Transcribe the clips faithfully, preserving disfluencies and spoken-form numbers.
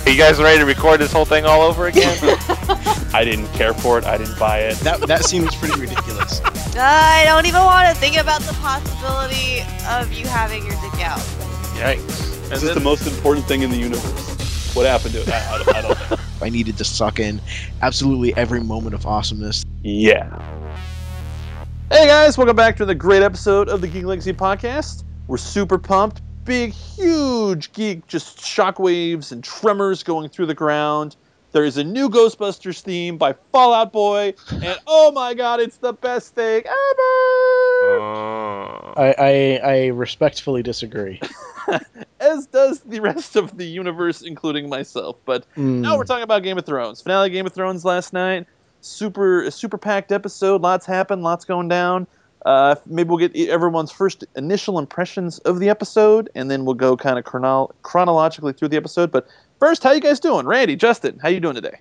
Are you guys ready to record this whole thing all over again? I didn't care for it. I didn't buy it. That that seems pretty ridiculous. I don't even want to think about the possibility of you having your dick out. Yikes. This And is then, the most important thing in the universe. What happened to it? I, I, don't, I don't know. I needed to suck in absolutely every moment of awesomeness. Yeah. Hey guys, welcome back to the great episode of the Geek Legacy Podcast. We're super pumped. Big, huge geek, just shockwaves and tremors going through the ground. There is a new Ghostbusters theme by Fall Out Boy, and oh my god, it's the best thing ever! Oh. I, I, I respectfully disagree. As does the rest of the universe, including myself. But Mm. now we're talking about Game of Thrones. Finale of Game of Thrones last night. Super, a super packed episode. Lots happened. Lots going down. Uh, maybe we'll get everyone's first initial impressions of the episode, and then we'll go kind of chrono- chronologically through the episode. But first, how you guys doing? Randy, Justin, how you doing today?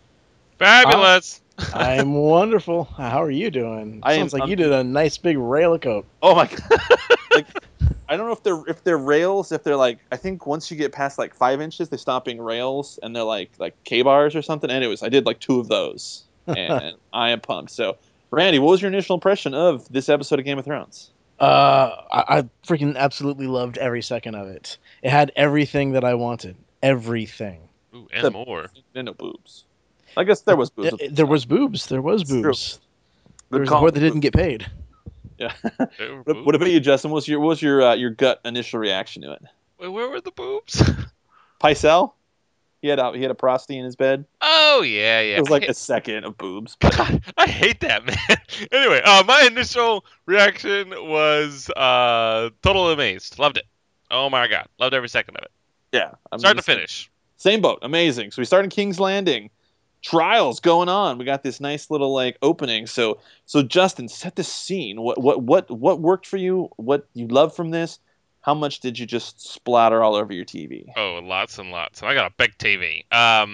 Fabulous. I'm wonderful. How are you doing? I am- Sounds like I'm- you did a nice big rail coat. Oh my god! Like, I don't know if they're if they're rails, if they're like I think once you get past like five inches, they stop being rails and they're like like K bars or something. Anyways, I did like two of those, and I am pumped. So, Randy, what was your initial impression of this episode of Game of Thrones? Uh, I, I freaking absolutely loved every second of it. It had everything that I wanted. Everything. Ooh, and The- more. There no boobs. I guess there was boobs. Uh, there was boobs. There was It's true. boobs. There Good was a call. part that didn't get paid. Yeah. There were What, what about you, Justin? What was your what was your uh, your gut initial reaction to it? Wait, where were the boobs? Pycelle? He had a he had a prosty in his bed. Oh, yeah, yeah. It was like I a hate, second of boobs. But God, I hate that, man. Anyway, uh, my initial reaction was uh, total amazed. Loved it. Oh, my God. Loved every second of it. yeah, I'm Start to just- finish. Same boat. Amazing. So we start in King's Landing. Trials going on. We got this nice little like opening. So so Justin, set the scene. What what what what worked for you? What you love from this? How much did you just splatter all over your T V? Oh, lots and lots. I got a big T V. Um,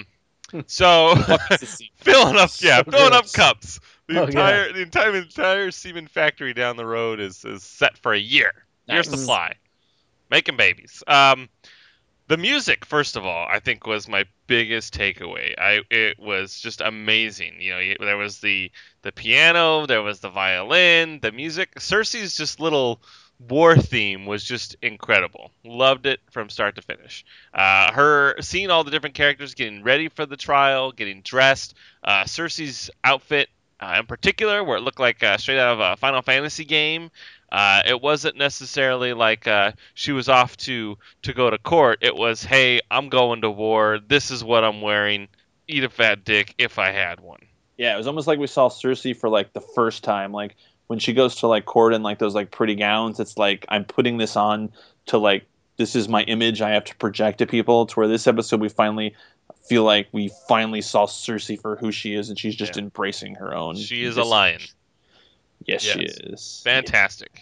so What's the scene? filling up, yeah, So filling up gross. cups. The Oh, entire, the entire, entire semen factory down the road is, is set for a year. Year Nice. supply, making babies. Um, the music, first of all, I think was my biggest takeaway. I it was just amazing. You know, y- there was the the piano, there was the violin, the music. Cersei's just little war theme was just incredible. Loved it from start to finish. Uh, her seeing all the different characters getting ready for the trial, getting dressed. Uh, Cersei's outfit, uh, in particular, where it looked like uh, straight out of a Final Fantasy game. Uh, it wasn't necessarily like uh, she was off to, to go to court. It was, hey, I'm going to war. This is what I'm wearing. Eat a fat dick if I had one. Yeah, it was almost like we saw Cersei for like the first time. Like when she goes to like court in like those like pretty gowns, it's like I'm putting this on to like this is my image I have to project to people. To where this episode we finally feel like we finally saw Cersei for who she is, and she's just Yeah. embracing her own. She is a dis- lion. Yes, she Yes. is. Fantastic.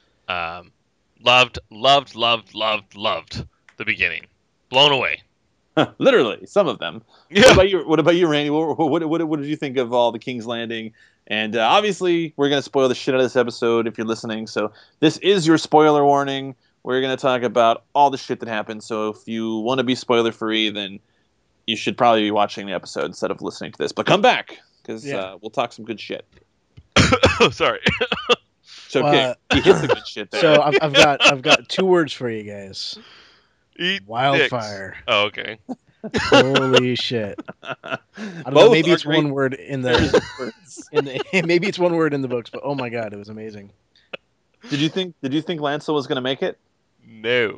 Um, loved, loved, loved, loved, loved the beginning. Blown away. Literally, some of them. What Yeah. about you? What about you, Randy? What, what, what, what did you think of all the King's Landing? And uh, obviously, we're gonna spoil the shit out of this episode if you're listening. So this is your spoiler warning. We're gonna talk about all the shit that happened. So if you want to be spoiler free, then you should probably be watching the episode instead of listening to this. But come back because Yeah. uh, we'll talk some good shit. Sorry. It's okay. Uh, he hit the good shit there. So I've, I've got I've got two words for you guys. Eat Wildfire. dicks. Oh, okay. Holy shit! I don't know. Both Maybe are it's great one word in the, words. in the maybe it's one word in the books, but oh my god, it was amazing. Did you think? Did you think Lancel was gonna make it? No.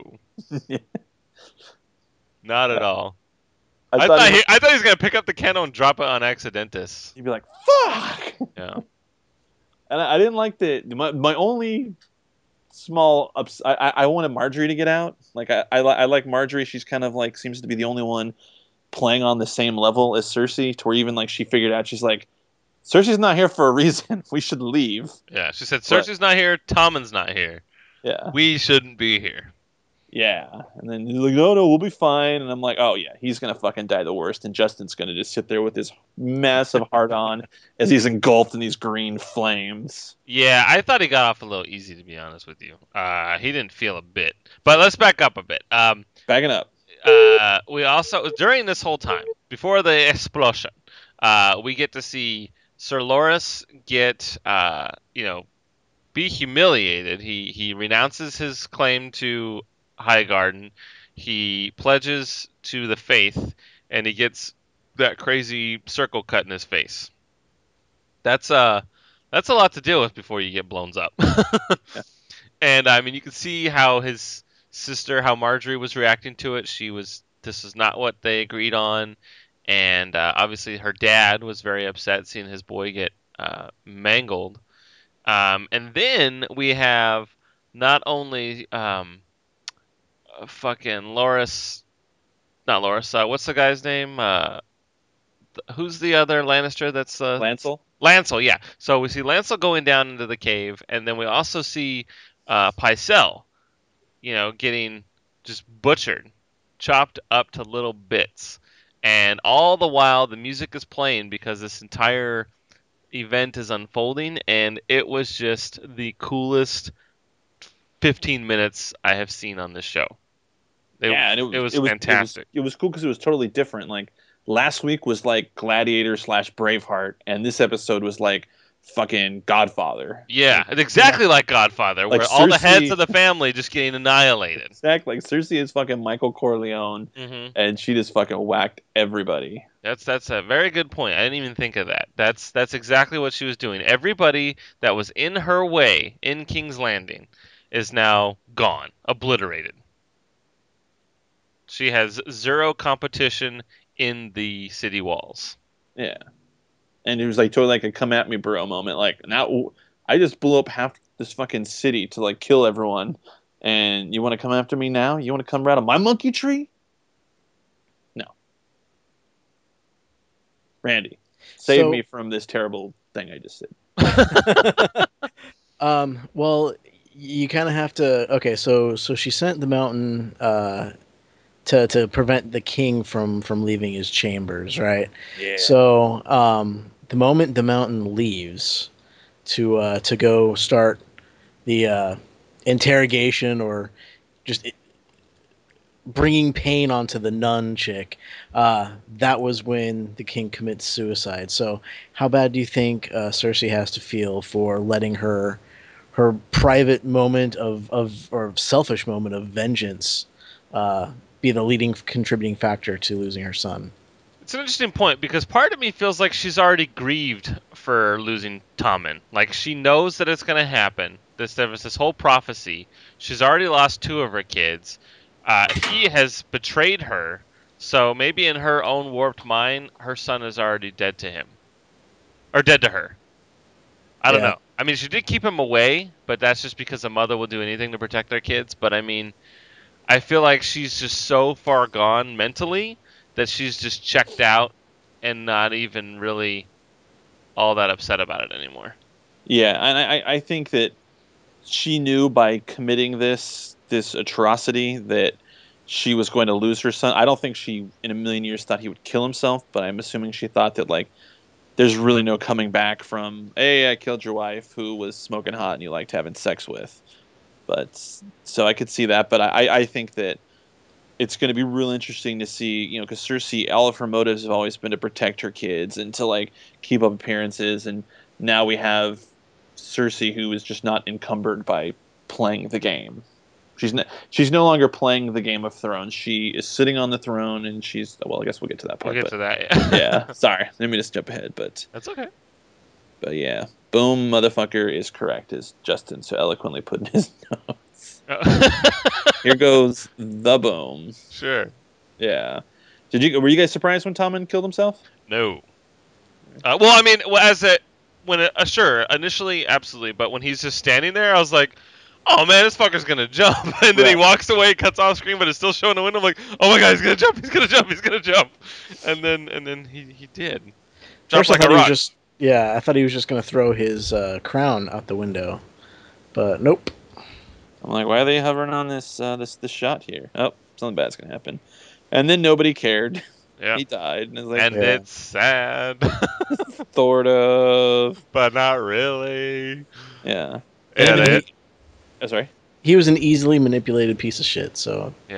Not at all. I, I thought, thought he, he, I thought he was gonna pick up the candle and drop it on accidentus. he'd be like, "Fuck." Yeah. And I, I didn't like the my, my only small ups. I, I I wanted Marjorie to get out. Like I I, li- I like Marjorie. She's kind of like seems to be the only one playing on the same level as Cersei. To where even like she figured out she's like, Cersei's not here for a reason. We should leave. Yeah. She said, But- Cersei's not here. Tommen's not here. Yeah, We shouldn't be here. yeah. And then he's like, no, no, we'll be fine. And I'm like, oh yeah, he's gonna fucking die the worst. And Justin's gonna just sit there with his massive heart on as he's engulfed in these green flames. Yeah, I thought he got off a little easy, to be honest with you. Uh, he didn't feel a bit. But let's back up a bit. Um, Backing up. uh, we also during this whole time before the explosion, uh, we get to see Sir Loras get uh, you know be humiliated. He he renounces his claim to Highgarden. He pledges to the faith, and he gets that crazy circle cut in his face. That's uh that's a lot to deal with before you get blown up. Yeah. And I mean, you can see how his sister, how Marjorie was reacting to it. She was this is not what they agreed on, and uh, obviously her dad was very upset seeing his boy get uh, mangled. Um, and then we have not only um, uh, fucking Loras, not Loras. Uh, what's the guy's name? Uh, th- who's the other Lannister? That's uh, Lancel? Lancel. Yeah. So we see Lancel going down into the cave, and then we also see uh, Pycelle, you know, getting just butchered, chopped up to little bits, and all the while the music is playing because this entire event is unfolding, and it was just the coolest fifteen minutes I have seen on this show. It, yeah, and it was, it was it was fantastic. It was, it was cool because it was totally different. Like last week was like Gladiator slash Braveheart, and this episode was like fucking Godfather. Yeah, it's exactly like Godfather, Like where all the Cersei- heads of the family just getting annihilated. Exactly. Like Cersei is fucking Michael Corleone, hmm and she just fucking whacked everybody. That's that's a very good point. I didn't even think of that. That's that's exactly what she was doing. Everybody that was in her way in King's Landing is now gone, obliterated. She has zero competition in the city walls. Yeah. And it was like totally like a come at me bro moment. Like now I just blew up half this fucking city to like kill everyone, and you want to come after me now? You want to come right on my monkey tree? No. Randy, save So- me from this terrible thing I just said. Um, well, you kind of have to. Okay, so so she sent the mountain uh, to to prevent the king from from leaving his chambers, right? Yeah. So um, the moment the mountain leaves to uh, to go start the uh, interrogation or just it, bringing pain onto the nun chick, uh, that was when the king commits suicide. So how bad do you think uh, Cersei has to feel for letting her her private moment of, of or selfish moment of vengeance uh, be the leading contributing factor to losing her son? It's an interesting point because part of me feels like she's already grieved for losing Tommen. Like she knows that it's going to happen. This there was this whole prophecy. She's already lost two of her kids. Uh, he has betrayed her. So maybe in her own warped mind, her son is already dead to him, or dead to her. I don't Yeah. know. I mean, she did keep him away, but that's just because a mother will do anything to protect their kids. But I mean, I feel like she's just so far gone mentally that she's just checked out and not even really all that upset about it anymore. Yeah, and I, I think that she knew by committing this this atrocity that she was going to lose her son. I don't think she in a million years thought he would kill himself, but I'm assuming she thought that like there's really no coming back from, hey, I killed your wife who was smoking hot and you liked having sex with. But so I could see that, but I, I think that it's going to be real interesting to see, you know, because Cersei, all of her motives have always been to protect her kids and to like keep up appearances, and now we have Cersei who is just not encumbered by playing the game. She's no, she's no longer playing the Game of Thrones. She is sitting on the throne, and she's well. I guess we'll get to that part. We'll get but, to that. Yeah. yeah, sorry, let me just jump ahead, but That's okay. but yeah, boom, motherfucker is correct, as Justin so eloquently put in his notes. Here goes the boom. Sure. Yeah. Did you? Were you guys surprised when Tommen killed himself? No. Uh, well, I mean, well, as a when it, uh, sure initially, absolutely, but when he's just standing there, I was like, "Oh man, this fucker's gonna jump!" And then he Right. walks away, cuts off screen, but it's still showing the window. I'm like, "Oh my god, he's gonna jump! He's gonna jump! He's gonna jump!" And then and then he he did. Dropped First, I like thought a he was rock. just yeah, I thought he was just gonna throw his uh, crown out the window, but nope. I'm like, why are they hovering on this uh, this this shot here? Oh, something bad's gonna happen. And then nobody cared. Yeah. He died, and it's like, And Yeah. it's sad, sort of. but not really. Yeah. Yeah, And they, he, Oh, sorry. he was an easily manipulated piece of shit. So yeah.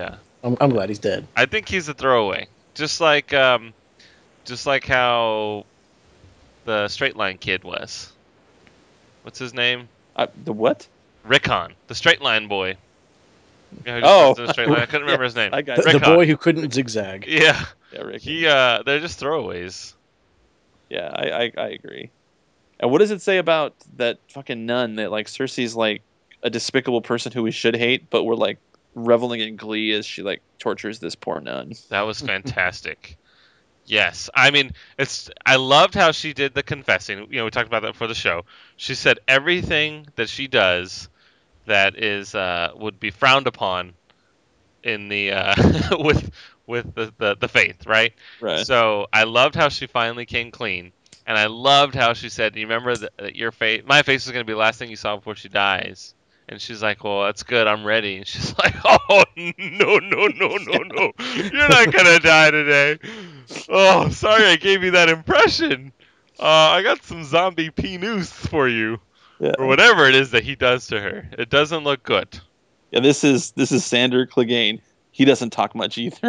I'm, I'm glad he's dead. I think he's a throwaway. Just like um, just like how the Straight Line kid was. What's his name? Uh, the what? Rickon, the Straight Line boy. You know, who just Oh. runs in a straight line. I couldn't remember his name. I got The, you. the Rickon. boy who couldn't zigzag. Yeah, Yeah, Rick. he. Uh, they're just throwaways. Yeah, I, I I agree. And what does it say about that fucking nun that like Cersei's like a despicable person who we should hate, but we're like reveling in glee as she like tortures this poor nun. That was fantastic. Yes, I mean it's. I loved how she did the confessing. You know, we talked about that for the show. She said everything that she does that is uh, would be frowned upon in the uh, with with the, the the faith, right? Right. So I loved how she finally came clean, and I loved how she said, "You remember that, that your face, my face is going to be the last thing you saw before she dies." And she's like, "Well, that's good. I'm ready." And she's like, "Oh no, no, no, no, no! You're not gonna die today." Oh, sorry, I gave you that impression. Uh, I got some zombie penis for you, Yeah. or whatever it is that he does to her. It doesn't look good. Yeah, this is this is Sander Clegane. He doesn't talk much either.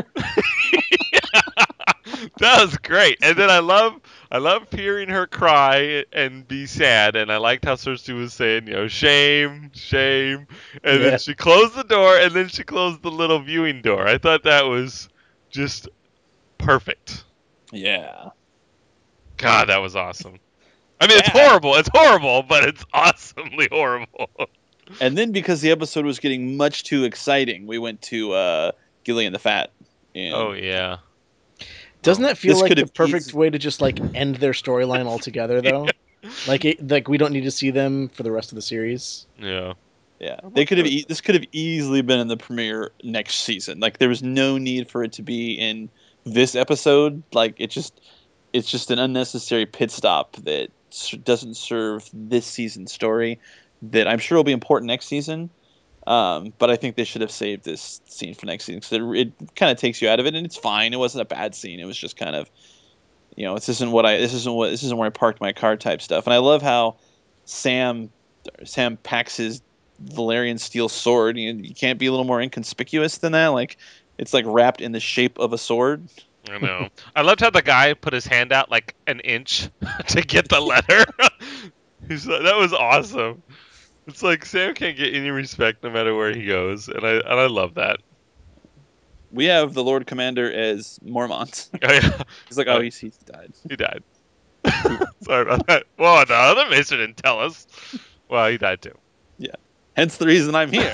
That was great. And then I love I love hearing her cry and be sad, and I liked how Cersei was saying, you know, shame, shame. And Yeah. then she closed the door, and then she closed the little viewing door. I thought that was just perfect. Yeah. God, that was awesome. I mean, it's Yeah. horrible. It's horrible, but it's awesomely horrible. And then because the episode was getting much too exciting, we went to uh, Gillian the Fat. And Oh, yeah. Doesn't that feel This like could the have perfect eas- way to just like end their storyline altogether, though? Like, it, like we don't need to see them for the rest of the series. Yeah. Yeah, they could have. E- this could have easily been in the premiere next season. Like there was no need for it to be in this episode. Like it just, it's just an unnecessary pit stop that s- doesn't serve this season's story. That I'm sure will be important next season. Um, but I think they should have saved this scene for next season because it, it kind of takes you out of it, and it's fine. It wasn't a bad scene. It was just kind of, you know, this isn't what I. This isn't what. This isn't where I parked my car type stuff. And I love how Sam, Sam packs his Valerian steel sword. You, you can't be a little more inconspicuous than that. Like it's like wrapped in the shape of a sword. I know. I loved how the guy put his hand out like an inch to get the letter. He's like, that was awesome. It's like Sam can't get any respect no matter where he goes, and I and I love that. We have the Lord Commander as Mormont. Oh, yeah, He's like, oh, he's he's died. he died. Sorry about that. Well, the other Maester didn't tell us. Well, he died too. Hence the reason I'm here.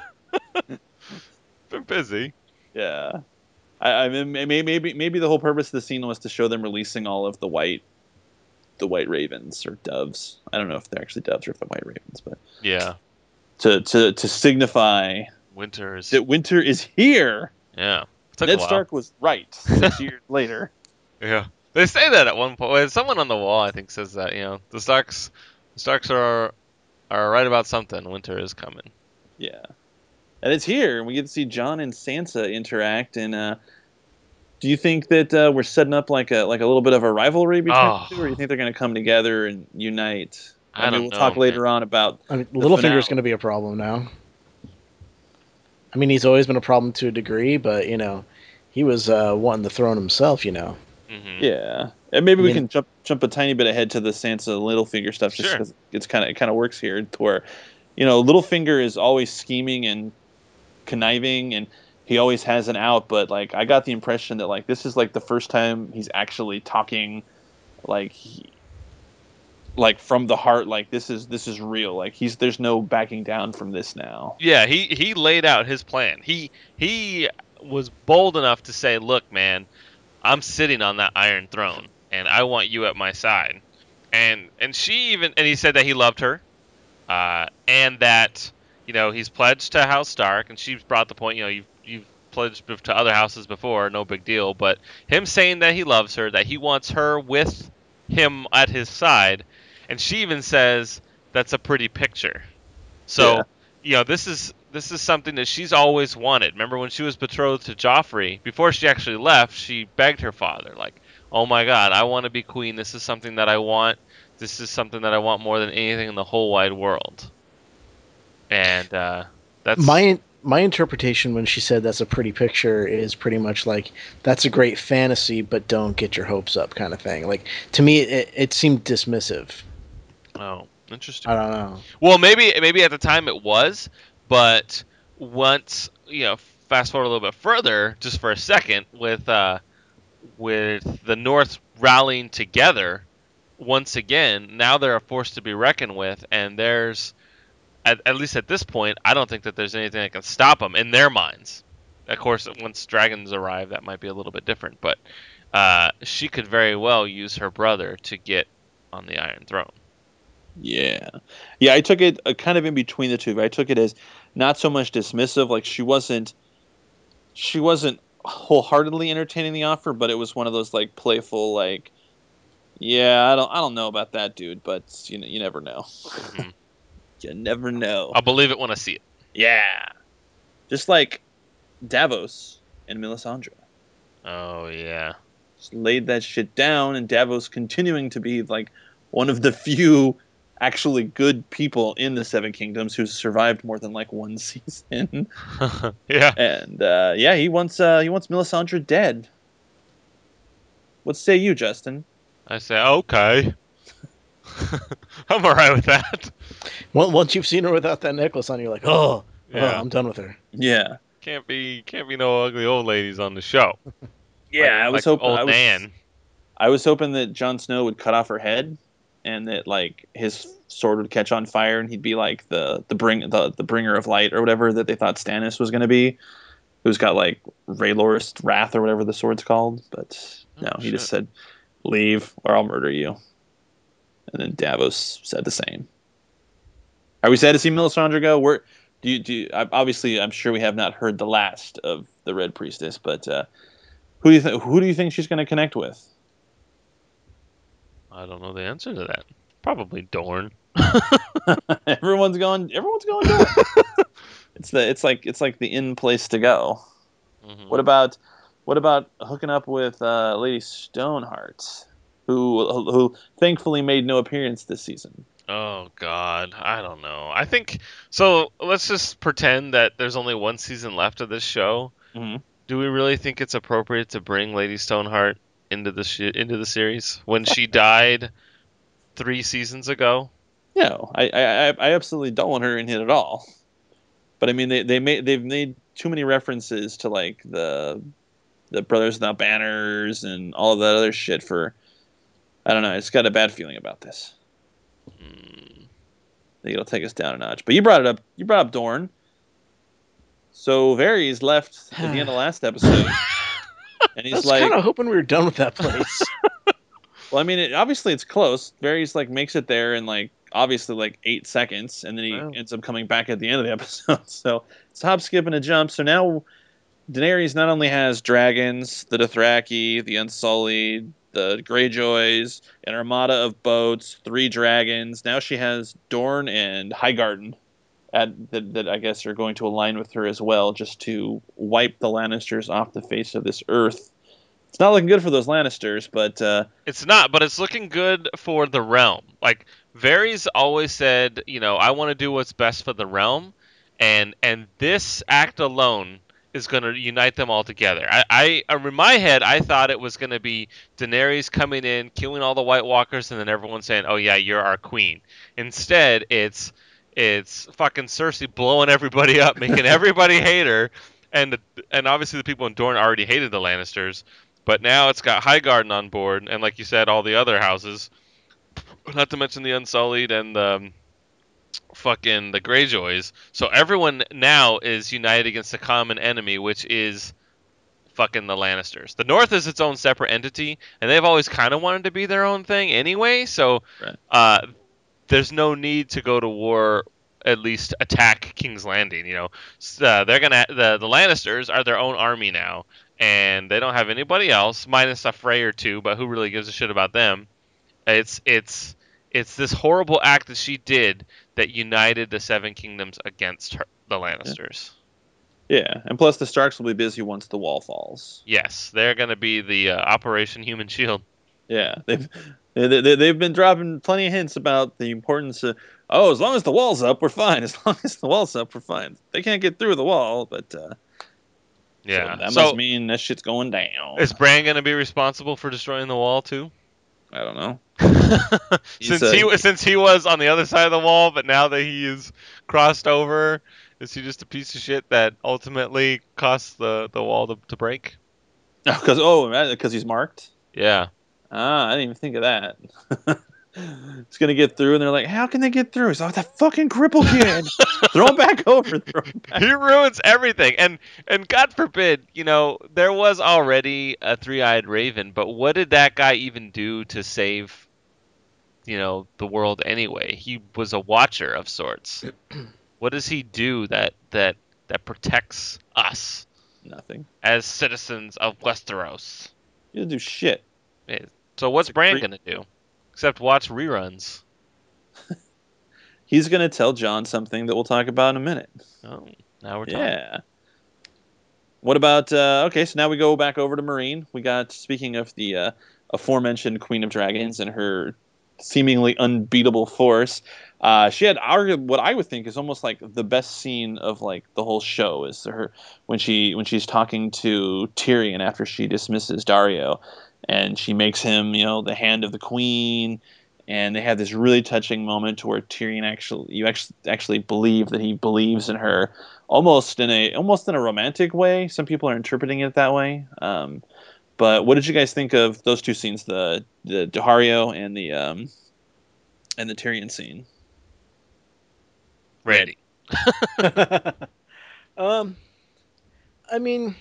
Been busy. Yeah. I, I mean, maybe maybe maybe the whole purpose of the scene was to show them releasing all of the white, the white ravens or doves. I don't know if they're actually doves or if they're white ravens, but Yeah. to to to signify Winters. that winter is here. Yeah. Took a Ned while. Stark was right six years later. Yeah. They say that at one point. Well, someone on the wall, I think, says that. You know, the Starks, the Starks are are right about something. Winter is coming. Yeah, and it's here, and we get to see Jon and Sansa interact. And uh, do you think that uh, we're setting up like a like a little bit of a rivalry between Oh. the two, or do you think they're going to come together and unite? I mean, don't we'll know, talk later man. on about. I mean, The Littlefinger's finale. going to be a problem now. I mean, he's always been a problem to a degree, but you know, he was uh, wanting the throne himself. You know. Mm-hmm. Yeah, and maybe I we mean- can jump jump a tiny bit ahead to the Sansa Littlefinger stuff, just Sure. because it's kind of it kind of works here, to where, you know, Littlefinger is always scheming and conniving, and he always has an out. But like, I got the impression that like this is like the first time he's actually talking, like, he, like from the heart. Like this is this is real. Like he's there's no backing down from this now. Yeah, he, he laid out his plan. He he was bold enough to say, "Look, man, I'm sitting on that Iron Throne, and I want you at my side." And and she even and he said that he loved her, uh, and that you know he's pledged to House Stark, and she's brought the point. You know, you've you've pledged to other houses before, no big deal. But him saying that he loves her, that he wants her with him at his side, and she even says that's a pretty picture. So. Yeah. You know, this is this is something that she's always wanted. Remember when she was betrothed to Joffrey, before she actually left, she begged her father, like, "Oh my God, I want to be queen. This is something that I want. This is something that I want more than anything in the whole wide world." And uh, that's My my interpretation when she said that's a pretty picture is pretty much like that's a great fantasy, but don't get your hopes up, kind of thing. Like to me, it, it seemed dismissive. Oh, interesting. I don't know. Well, maybe maybe at the time it was, but once you know, fast forward a little bit further, just for a second, with uh, with the North rallying together once again, now they're a force to be reckoned with, and there's at, at least at this point, I don't think that there's anything that can stop them in their minds. Of course, once dragons arrive, that might be a little bit different, but uh, she could very well use her brother to get on the Iron Throne. Yeah, yeah. I took it uh, kind of in between the two. I took it as not so much dismissive, like she wasn't, she wasn't wholeheartedly entertaining the offer, but it was one of those like playful, like, yeah, I don't, I don't know about that, dude, but you know, you never know. Mm-hmm. You never know. I'll believe it when I see it. Yeah, just like Davos and Melisandre. Oh yeah. Just laid that shit down, and Davos continuing to be like one of the few actually good people in the Seven Kingdoms who's survived more than like one season. Yeah. And uh, yeah, he wants uh, he wants Melisandre dead. What say you, Justin? I say okay. I'm alright with that. Well, once you've seen her without that necklace on, you're like, oh, Yeah. oh I'm done with her. Yeah, Can't be can't be no ugly old ladies on the show. yeah. Like- I was like hoping old I was, Nan. I was hoping that Jon Snow would cut off her head, and that like his sword would catch on fire, and he'd be like the the bring the, the bringer of light or whatever that they thought Stannis was going to be, who's got like Raylor's Wrath or whatever the sword's called. But no, Oh, he just shit. said, "Leave or I'll murder you." And then Davos said the same. Are we sad to see Melisandre go? We're do you do you, obviously I'm sure we have not heard the last of the Red Priestess, but uh, who do you think who do you think she's going to connect with? I don't know the answer to that. Probably Dorne. everyone's going. Everyone's going. Dorne. it's the. It's like. It's like the in place to go. Mhm. What about? What about hooking up with uh, Lady Stoneheart, who who thankfully made no appearance this season? Oh God, I don't know. I think so. Let's just pretend that there's only one season left of this show. Mm-hmm. Do we really think it's appropriate to bring Lady Stoneheart into the sh- into the series when she died three seasons ago? No, I, I I absolutely don't want her in it at all. But I mean, they they made they've made too many references to like the the Brothers Without Banners and all of that other shit for. I don't know. I just got a bad feeling about this. Mm, I think it'll take us down a notch. But you brought it up. You brought up Dorne. So Varys left at the end of last episode, and I he's was like, kind of hoping we were done with that place. "Well, I mean, it, obviously it's close." Varys like makes it there in like obviously like eight seconds, and then he Wow. ends up coming back at the end of the episode. So it's a hop, skip, and a jump. So now Daenerys not only has dragons, the Dothraki, the Unsullied, the Greyjoys, an armada of boats, three dragons. Now she has Dorne and Highgarden at, that, that I guess are going to align with her as well, just to wipe the Lannisters off the face of this earth. It's not looking good for those Lannisters, but uh, it's not, but it's looking good for the realm. Like Varys always said, you know, I want to do what's best for the realm, and and this act alone is going to unite them all together. I, I, in my head, I thought it was going to be Daenerys coming in, killing all the White Walkers, and then everyone saying, "Oh yeah, you're our queen." Instead, it's it's fucking Cersei blowing everybody up, making everybody hate her, and the, and obviously the people in Dorne already hated the Lannisters, but now it's got Highgarden on board, and like you said, all the other houses, not to mention the Unsullied and the um, fucking the Greyjoys. So everyone now is united against a common enemy, which is fucking the Lannisters. The North is its own separate entity, and they've always kind of wanted to be their own thing anyway. So Right. uh, there's no need to go to war. At least attack King's Landing. You know, S- uh, they're gonna the the Lannisters are their own army now, and they don't have anybody else minus a Frey or two. But who really gives a shit about them? It's it's it's this horrible act that she did that united the Seven Kingdoms against her, the Lannisters. yeah. And plus, the Starks will be busy once the wall falls. Yes, they're going to be the uh, Operation Human Shield. Yeah, they've They, they, they've been dropping plenty of hints about the importance of, oh, as long as the wall's up, we're fine. As long as the wall's up, we're fine. They can't get through the wall, but uh, Yeah. so that So, must mean that shit's going down. is Bran going to be responsible for destroying the wall too? I don't know. since uh, he wa- since he was on the other side of the wall, but now that he is crossed over, is he just a piece of shit that ultimately costs the, the wall to, to break? Because oh, because he's marked. Yeah. Ah, I didn't even think of that. It's gonna get through, and they're like, "How can they get through?" He's like, "That fucking cripple kid, throw him back over." Throw him back. He ruins everything, and and God forbid, you know, there was already a three-eyed raven, but what did that guy even do to save, you know, the world anyway? He was a watcher of sorts. What does he do that that that protects us Nothing. as citizens of Westeros? He doesn't do shit. So what's It's a Bran great- gonna do? Except watch reruns. He's gonna tell John something that we'll talk about in a minute. Oh, now we're talking. Yeah. What about? Uh, okay, so now we go back over to Marine. We got speaking of the uh, aforementioned Queen of Dragons and her seemingly unbeatable force. Uh, she had our, what I would think is almost like the best scene of like the whole show is her when she when she's talking to Tyrion after she dismisses Dario, and she makes him, you know, the hand of the queen, and they have this really touching moment where Tyrion actually you actually actually believe that he believes in her, almost in a almost in a romantic way. Some people are interpreting it that way. Um, but what did you guys think of those two scenes, the the Dario and the um, and the Tyrion scene? Ready. um, I mean,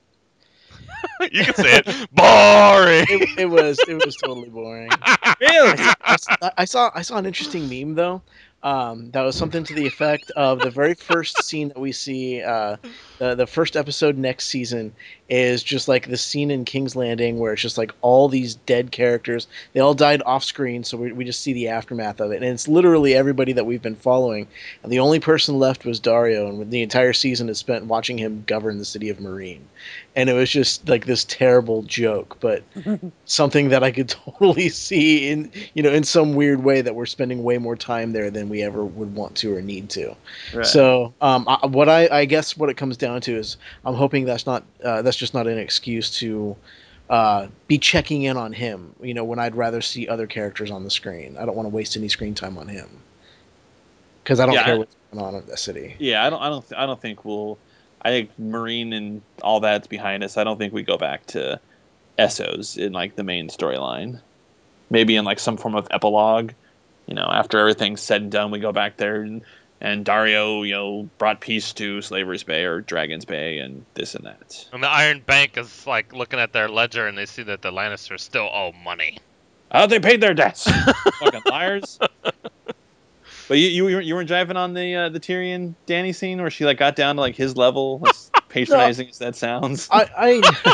You can say it. Boring. it, it was it was totally boring. Really? I, saw- I saw I saw an interesting meme though. Um, that was something to the effect of the very first scene that we see. Uh, the the first episode next season is just like the scene in King's Landing where it's just like all these dead characters. They all died off screen, so we we just see the aftermath of it, and it's literally everybody that we've been following. And the only person left was Dario, and the entire season is spent watching him govern the city of Marine. And it was just like this terrible joke, but something that I could totally see in, you know, in some weird way that we're spending way more time there than we ever would want to or need to. Right. So, um, I, what I, I guess what it comes down to is I'm hoping that's not uh, that's just not an excuse to uh, be checking in on him. You know, when I'd rather see other characters on the screen. I don't want to waste any screen time on him because I don't Yeah, care I- what's going on in the city. Yeah, I don't, I don't, th- I don't think we'll. I think Marine and all that's behind us. I don't think we go back to Essos in like the main storyline. Maybe in like some form of epilogue. You know, after everything's said and done, we go back there and, and Dario, you know, brought peace to Slaver's Bay or Dragon's Bay and this and that. And the Iron Bank is like looking at their ledger and they see that the Lannisters still owe money. Oh, they paid their debts. Fucking liars. But you you you weren't jiving on the uh, the Tyrion Dany scene where she like got down to like his level, as patronizing as that sounds. I I,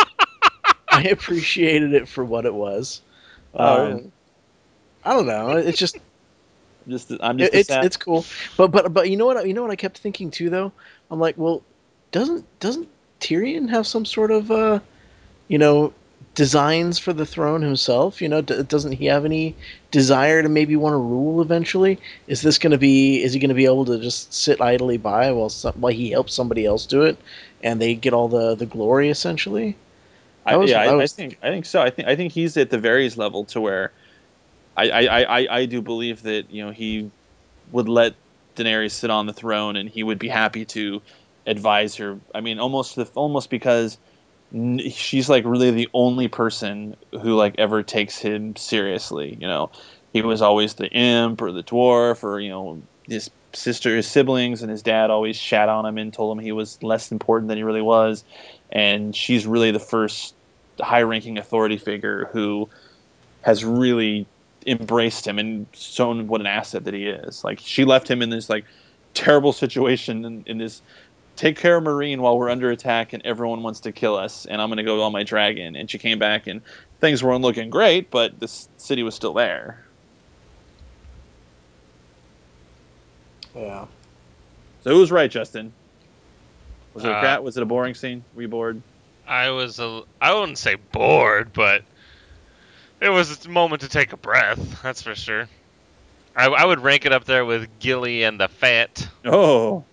I appreciated it for what it was. Oh, Um, I don't know. It's just just I'm just it, it's sad. it's cool. But but but you know what? You know what I kept thinking too though. I'm like, well, doesn't doesn't Tyrion have some sort of uh, you know, designs for the throne himself? You know, d- doesn't he have any desire to maybe want to rule eventually? Is this going to be? Is he going to be able to just sit idly by while some, while he helps somebody else do it, and they get all the the glory essentially? I, was- yeah, I I, I was- think I think so. I think I think he's at the Varys level to where I, I, I, I do believe that, you know, he would let Daenerys sit on the throne and he would be happy to advise her. I mean, almost almost because n- she's like really the only person who like ever takes him seriously. You know, he was always the imp or the dwarf or, you know, his sister, his siblings, and his dad always shat on him and told him he was less important than he really was. And she's really the first high-ranking authority figure who has really embraced him and shown what an asset that he is. Like, she left him in this like terrible situation in, in this take care of Marine while we're under attack and everyone wants to kill us, and I'm going to go on my dragon. And she came back and things weren't looking great, but this city was still there. Yeah. So who was right, Justin? Was it a Uh, crap? Was it a boring scene? Were you bored? I was a, I wouldn't say bored, but It was a moment to take a breath. That's for sure. I, I would rank it up there with Gilly and the Fat. Oh.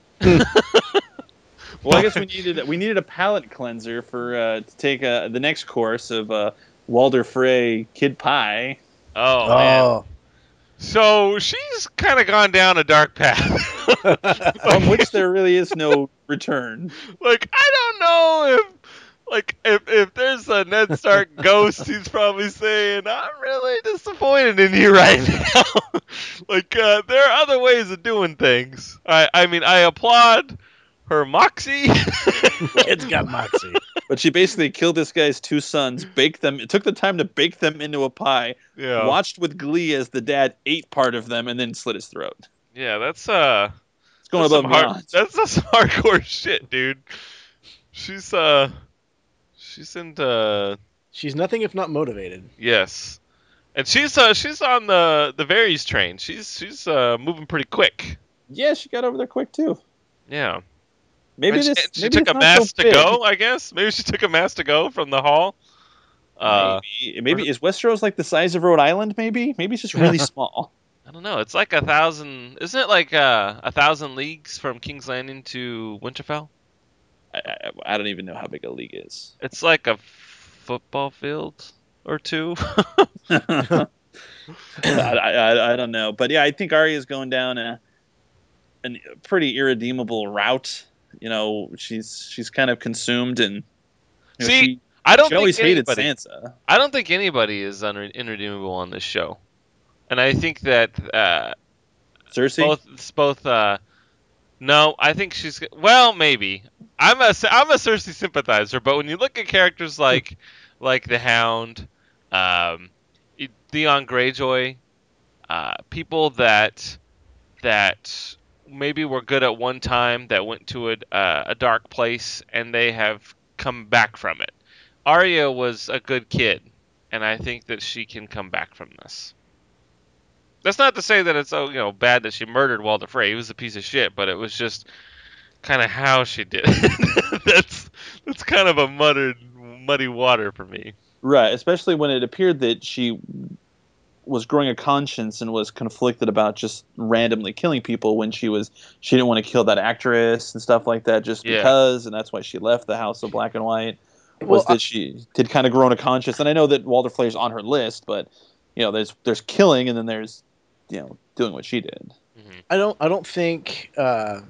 Well, I guess we needed we needed a palate cleanser for uh, to take uh, the next course of uh, Walder Frey Kid Pie. Oh, man. Oh, So she's kind of gone down a dark path. From which there really is no return. Like, I don't know if, like, if, if there's a Ned Stark ghost, he's probably saying, I'm really disappointed in you right now. Like, uh, there are other ways of doing things. I, I mean, I applaud her moxie. kid's got moxie. But she basically killed this guy's two sons, baked them, took the time to bake them into a pie, Yeah. watched with glee as the dad ate part of them, and then slit his throat. Yeah, that's, uh... It's going that's above some and hard, beyond. that's, that's some hardcore shit, dude. She's, uh... She's into... She's nothing if not motivated. Yes. And she's, uh, she's on the, the Varys train. She's, she's, uh, moving pretty quick. Yeah, she got over there quick too. Yeah. Maybe And she, this. she maybe took it's a not mass so to big. go, I guess. Maybe she took a mass to go from the hall. Uh, maybe, maybe is Westeros like the size of Rhode Island? Maybe, maybe it's just really small. I don't know. It's like a thousand. Isn't it like uh, a thousand leagues from King's Landing to Winterfell? I, I, I don't even know how big a league is. It's like a football field or two. I, I, I don't know, but yeah, I think Arya is going down a, a pretty irredeemable route. You know, she's she's kind of consumed, and you know, See, she, I don't she think always hated anybody, Sansa. I don't think anybody is unre- irredeemable on this show, and I think that uh, Cersei. both both. Uh, no, I think she's well, maybe. I'm a I'm a Cersei sympathizer, but when you look at characters like like the Hound, um, Theon Greyjoy, uh, people that that maybe were good at one time that went to a uh, a dark place and they have come back from it. Arya was a good kid, and I think that she can come back from this. That's not to say that it's oh you know bad that she murdered Walder Frey. He was a piece of shit, but it was just kind of how she did it. that's that's kind of a muddied muddy water for me. Right, especially when it appeared that she was growing a conscience and was conflicted about just randomly killing people when she was she didn't want to kill that actress and stuff like that just Yeah. because, and that's why she left the House of Black and White. Was Well, that I- she did kind of grown a conscience, and I know that Walder Frey's on her list, but you know, there's there's killing, and then there's you know doing what she did. I don't. I don't think. Uh,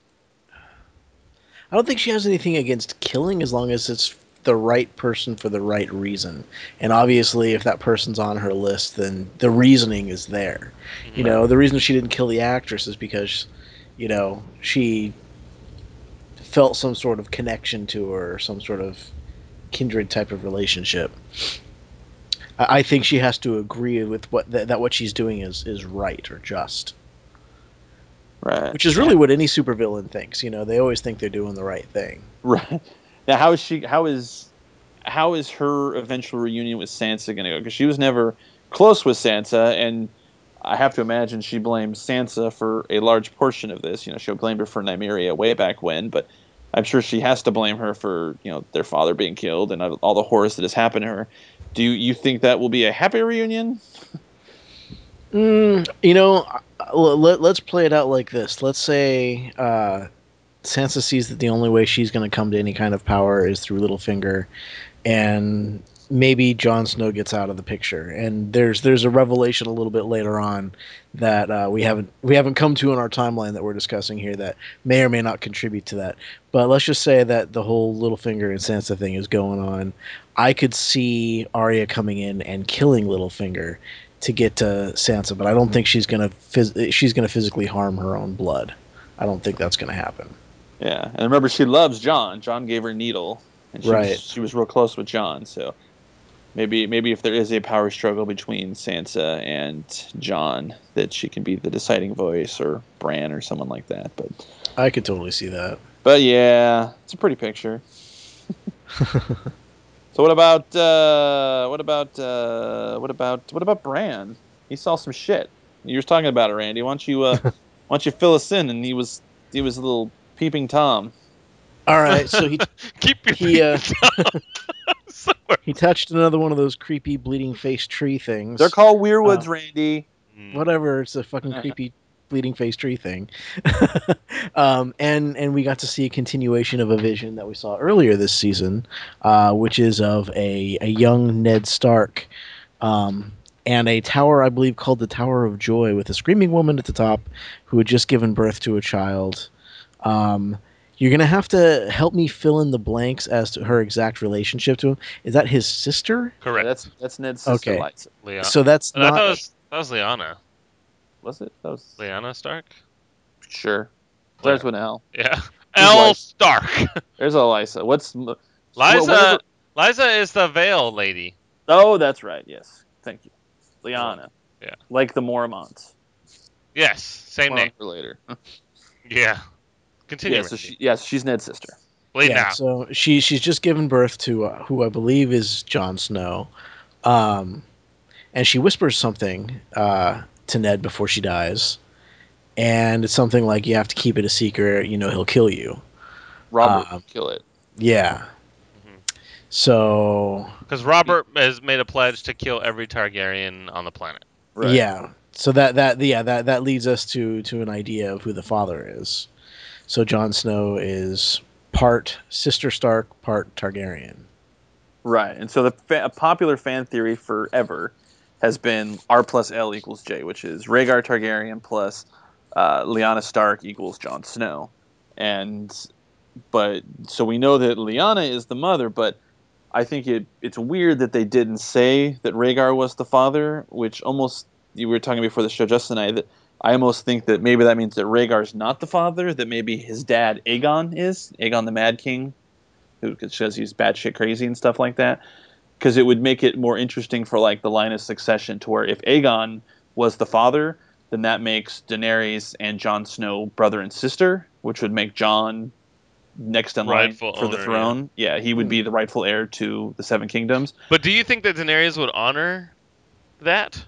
I don't think she has anything against killing as long as it's the right person for the right reason. And obviously, if that person's on her list, then the reasoning is there. You know, the reason she didn't kill the actress is because, you know, she felt some sort of connection to her, or some sort of kindred type of relationship. I, I think she has to agree with what that, that what she's doing is is right or just. Right. Which is really what any supervillain thinks. You know, they always think they're doing the right thing. Right. Now, how is she? How is how is her eventual reunion with Sansa going to go? Because she was never close with Sansa, and I have to imagine she blames Sansa for a large portion of this. You know, she blamed her for Nymeria way back when, but I'm sure she has to blame her for you know their father being killed and all the horrors that has happened to her. Do you think that will be a happy reunion? Mm, you know, let, let's play it out like this. Let's say uh, Sansa sees that the only way she's going to come to any kind of power is through Littlefinger, and maybe Jon Snow gets out of the picture. And there's there's a revelation a little bit later on that uh, we haven't we haven't come to in our timeline that we're discussing here that may or may not contribute to that. But let's just say that the whole Littlefinger and Sansa thing is going on. I could see Arya coming in and killing Littlefinger to get to Sansa, but I don't think she's gonna phys- she's gonna physically harm her own blood. I don't think that's gonna happen. Yeah, and remember, she loves Jon. Jon gave her Needle, and she Right. was, she was real close with Jon. So maybe maybe if there is a power struggle between Sansa and Jon, that she can be the deciding voice, or Bran, or someone like that. But I could totally see that. but yeah, it's a pretty picture. So what about uh, what about uh, what about what about Bran? He saw some shit. You were talking about it, Randy. Why don't you uh, why don't you fill us in? And he was he was a little peeping Tom. All right, so he Keep your he uh, Somewhere. He touched another one of those creepy bleeding face tree things. They're called weirwoods, Uh, Randy. Mm. Whatever, it's a fucking creepy bleeding face tree thing. um, and and we got to see a continuation of a vision that we saw earlier this season, uh, which is of a, a young Ned Stark um, and a tower, I believe, called the Tower of Joy, with a screaming woman at the top who had just given birth to a child. Um, you're going to have to help me fill in the blanks as to her exact relationship to him. Is that his sister? Correct. Yeah, that's that's Ned's sister, Okay. Lysa. Leon. So that's And I not... thought it was, that was Lyanna. Was it? That was Lyanna Stark? sure. Starts with an L. Yeah. Who's L Lysa? Stark. There's a Lysa. What's Liza, whatever- Liza is the Veil lady. Oh, that's right. Yes. Thank you. Lyanna. Yeah. Like the Mormonts. Yes, same name. For later. Yeah. Continue. Yeah, so Randy. she, yes, she's Ned's sister. Bleed yeah, now. so she she's just given birth to uh, who I believe is Jon Snow, um, and she whispers something uh, to Ned before she dies, and it's something like, "You have to keep it a secret. You know he'll kill you." Robert Um, kill it. Yeah. Mhm. So Because Robert has made a pledge to kill every Targaryen on the planet. Right. yeah, so that that yeah that that leads us to to an idea of who the father is. So Jon Snow is part sister Stark, part Targaryen. Right. And so the fa- a popular fan theory forever has been R plus L equals J, which is Rhaegar Targaryen plus uh, Lyanna Stark equals Jon Snow. And but so we know that Lyanna is the mother, but I think it it's weird that they didn't say that Rhaegar was the father, which almost you were talking before the show, Justin and I, that I almost think that maybe that means that Rhaegar's not the father, that maybe his dad Aegon is, Aegon the Mad King, who says he's batshit crazy and stuff like that. Because it would make it more interesting for like the line of succession, to where if Aegon was the father, then that makes Daenerys and Jon Snow brother and sister, which would make Jon next in line Rightful for the owner, throne. Yeah. he would be the rightful heir to the Seven Kingdoms. But do you think that Daenerys would honor that?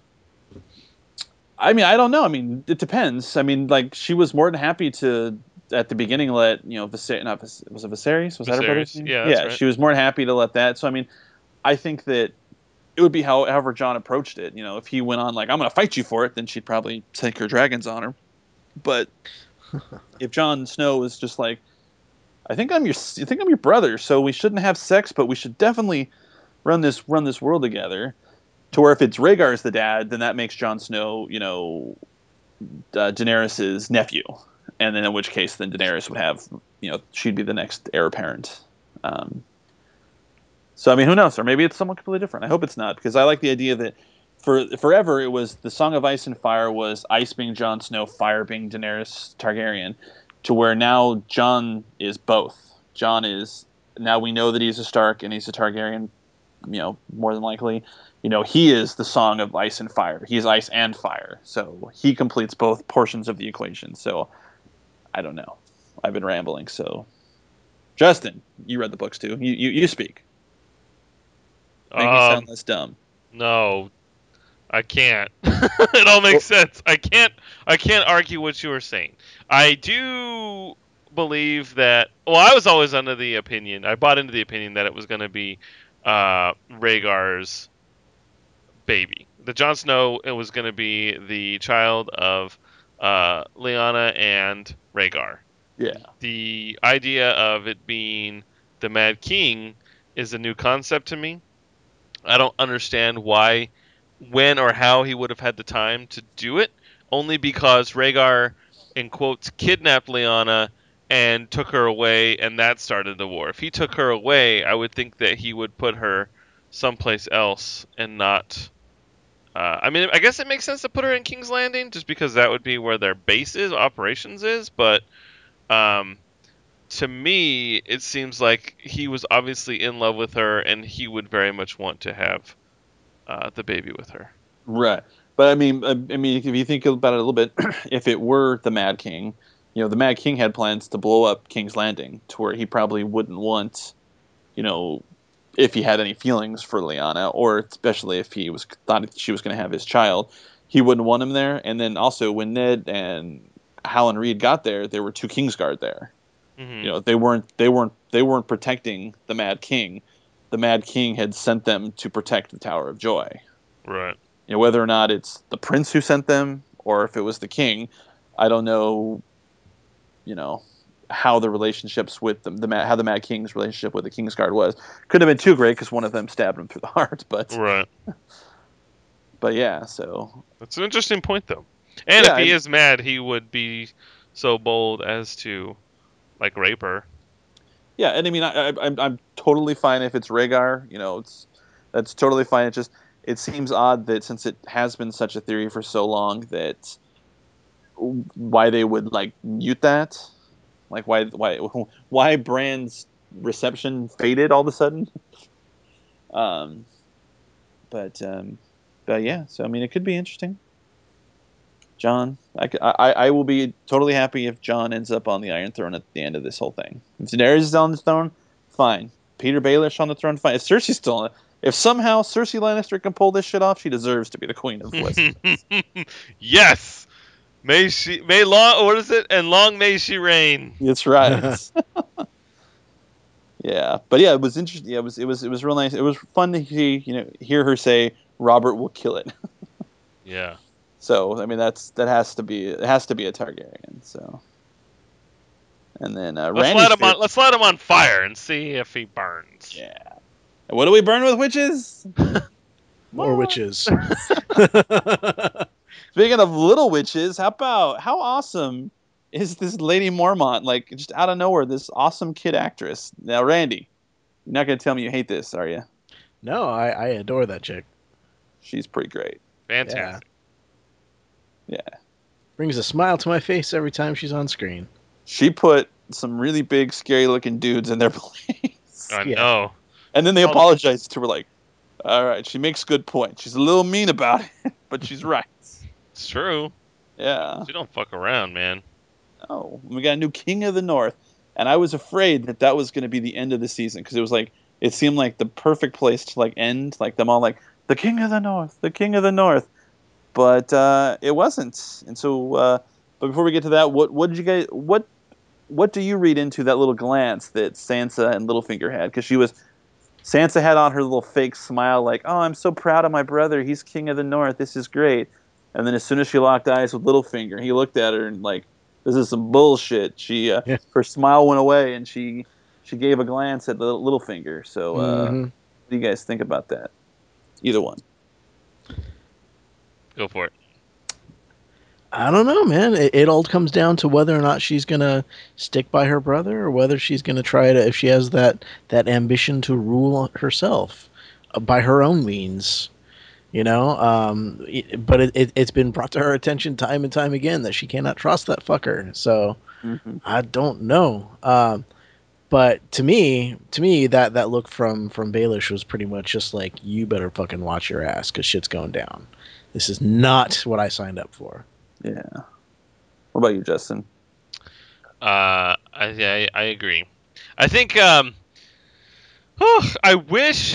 I mean, I don't know. I mean, it depends. I mean, like she was more than happy to at the beginning let you know Viser- not Vis- was it Viserys? Was that her brother's Viserys, name? yeah, that's yeah. right. She was more than happy to let that. So I mean, I think that it would be how, however John approached it. You know, if he went on like, "I'm going to fight you for it," then she'd probably take her dragons on her. But if Jon Snow was just like, "I think I'm your, I think I'm your brother, so we shouldn't have sex, but we should definitely run this run this world together." To where if it's Rhaegar's the dad, then that makes Jon Snow, you know, uh, Daenerys' nephew, and then in which case, then Daenerys would have, you know, she'd be the next heir apparent. Um, so I mean, who knows? Or maybe it's someone completely different. I hope it's not, because I like the idea that for forever it was the Song of Ice and Fire was ice being Jon Snow, fire being Daenerys Targaryen, to where now Jon is both. Jon is now we know that he's a Stark and he's a Targaryen, you know, more than likely. You know, he is the Song of Ice and Fire. He is ice and fire. So he completes both portions of the equation. So I don't know. I've been rambling. So Justin, you read the books too. You you, you speak. Make me Um, sound less dumb. no, I can't. It all makes sense. I can't. I can't argue what you were saying. I do believe that. Well, I was always under the opinion. I bought into the opinion that it was going to be uh, Rhaegar's baby. The Jon Snow, it was going to be the child of uh, Lyanna and Rhaegar. Yeah. The idea of it being the Mad King is a new concept to me. I don't understand why, when, or how he would have had the time to do it, only because Rhaegar, in quotes, kidnapped Lyanna and took her away, and that started the war. If he took her away, I would think that he would put her someplace else and not... Uh, I mean, I guess it makes sense to put her in King's Landing, just because that would be where their base is, operations is, but um, to me, it seems like he was obviously in love with her, and he would very much want to have uh, the baby with her. Right. But I mean, I I mean, if you think about it a little bit, if it were the Mad King, you know, the Mad King had plans to blow up King's Landing to where he probably wouldn't want, you know, if he had any feelings for Lyanna, or especially if he was thought she was going to have his child, he wouldn't want him there. And then also when Ned and Howland Reed got there, there were two Kingsguard there. Mm-hmm. You know, they weren't they weren't they weren't protecting the Mad King. the Mad King had sent them to protect the Tower of Joy. Right. You know, whether or not it's the prince who sent them or if it was the king, I don't know. You know how the relationships with the, the how the Mad King's relationship with the Kingsguard was. Couldn't have been too great because one of them stabbed him through the heart. But right. But yeah, so that's an interesting point, though. And yeah, if he I, is mad, he would be so bold as to, like, rape her. Yeah, and I mean, I, I, I'm I'm totally fine if it's Rhaegar. You know, it's that's totally fine. It just it seems odd that since it has been such a theory for so long that why they would like mute that, like why why why Bran's reception faded all of a sudden. Um, but um, but yeah, so I mean, it could be interesting. Jon, I, I, I will be totally happy if Jon ends up on the Iron Throne at the end of this whole thing. If Daenerys is on the throne, fine. Peter Baelish on the throne, fine. If Cersei's still on it, if somehow Cersei Lannister can pull this shit off, she deserves to be the queen of Westeros. Yes, may she may long what is it? And long may she reign. That's right. Yeah, but yeah, it was interesting. Yeah, it was it was it was real nice. It was fun to hear you know hear her say Robert will kill it. Yeah. So I mean that's that has to be it has to be a Targaryen. So, and then uh, let's Randy's light him favorite, on let's light him on fire and see if he burns. Yeah. And what do we burn with witches? More witches. Speaking of little witches, how about how awesome is this Lady Mormont? Like just out of nowhere, this awesome kid actress. Now, Randy, you're not gonna tell me you hate this, are you? No, I, I adore that chick. She's pretty great. Fantastic. Yeah. Brings a smile to my face every time she's on screen. She put some really big, scary-looking dudes in their place. I Yeah. know. And then they Oh. apologized to her, like, all right, she makes good points. She's a little mean about it, but she's right. It's true. Yeah. She don't fuck around, man. Oh, we got a new King of the North. And I was afraid that that was going to be the end of the season because it was like, it seemed like the perfect place to, like, end. Like, them all like, the King of the North, the King of the North. But uh, it wasn't. And so, uh, but before we get to that, what, what did you guys, what, what do you read into that little glance that Sansa and Littlefinger had? Because she was, Sansa had on her little fake smile, like, "Oh, I'm so proud of my brother. He's king of the North. This is great." And then as soon as she locked eyes with Littlefinger, he looked at her and like, "This is some bullshit." She, uh, Yeah. her smile went away, and she, she gave a glance at Littlefinger. So, uh, Mhm. what do you guys think about that? Either one. Go for it. I don't know, man. It, it all comes down to whether or not she's gonna stick by her brother, or whether she's gonna try to, if she has that that ambition to rule herself uh, by her own means. You know, um, it, but it, it, it's been brought to her attention time and time again that she cannot trust that fucker. So Mm-hmm. I don't know. Um, but to me, to me, that, that look from from Baelish was pretty much just like, you better fucking watch your ass because shit's going down. This is not what I signed up for. Yeah. What about you, Justin? Uh, I, I I agree. I think um, oh, I wish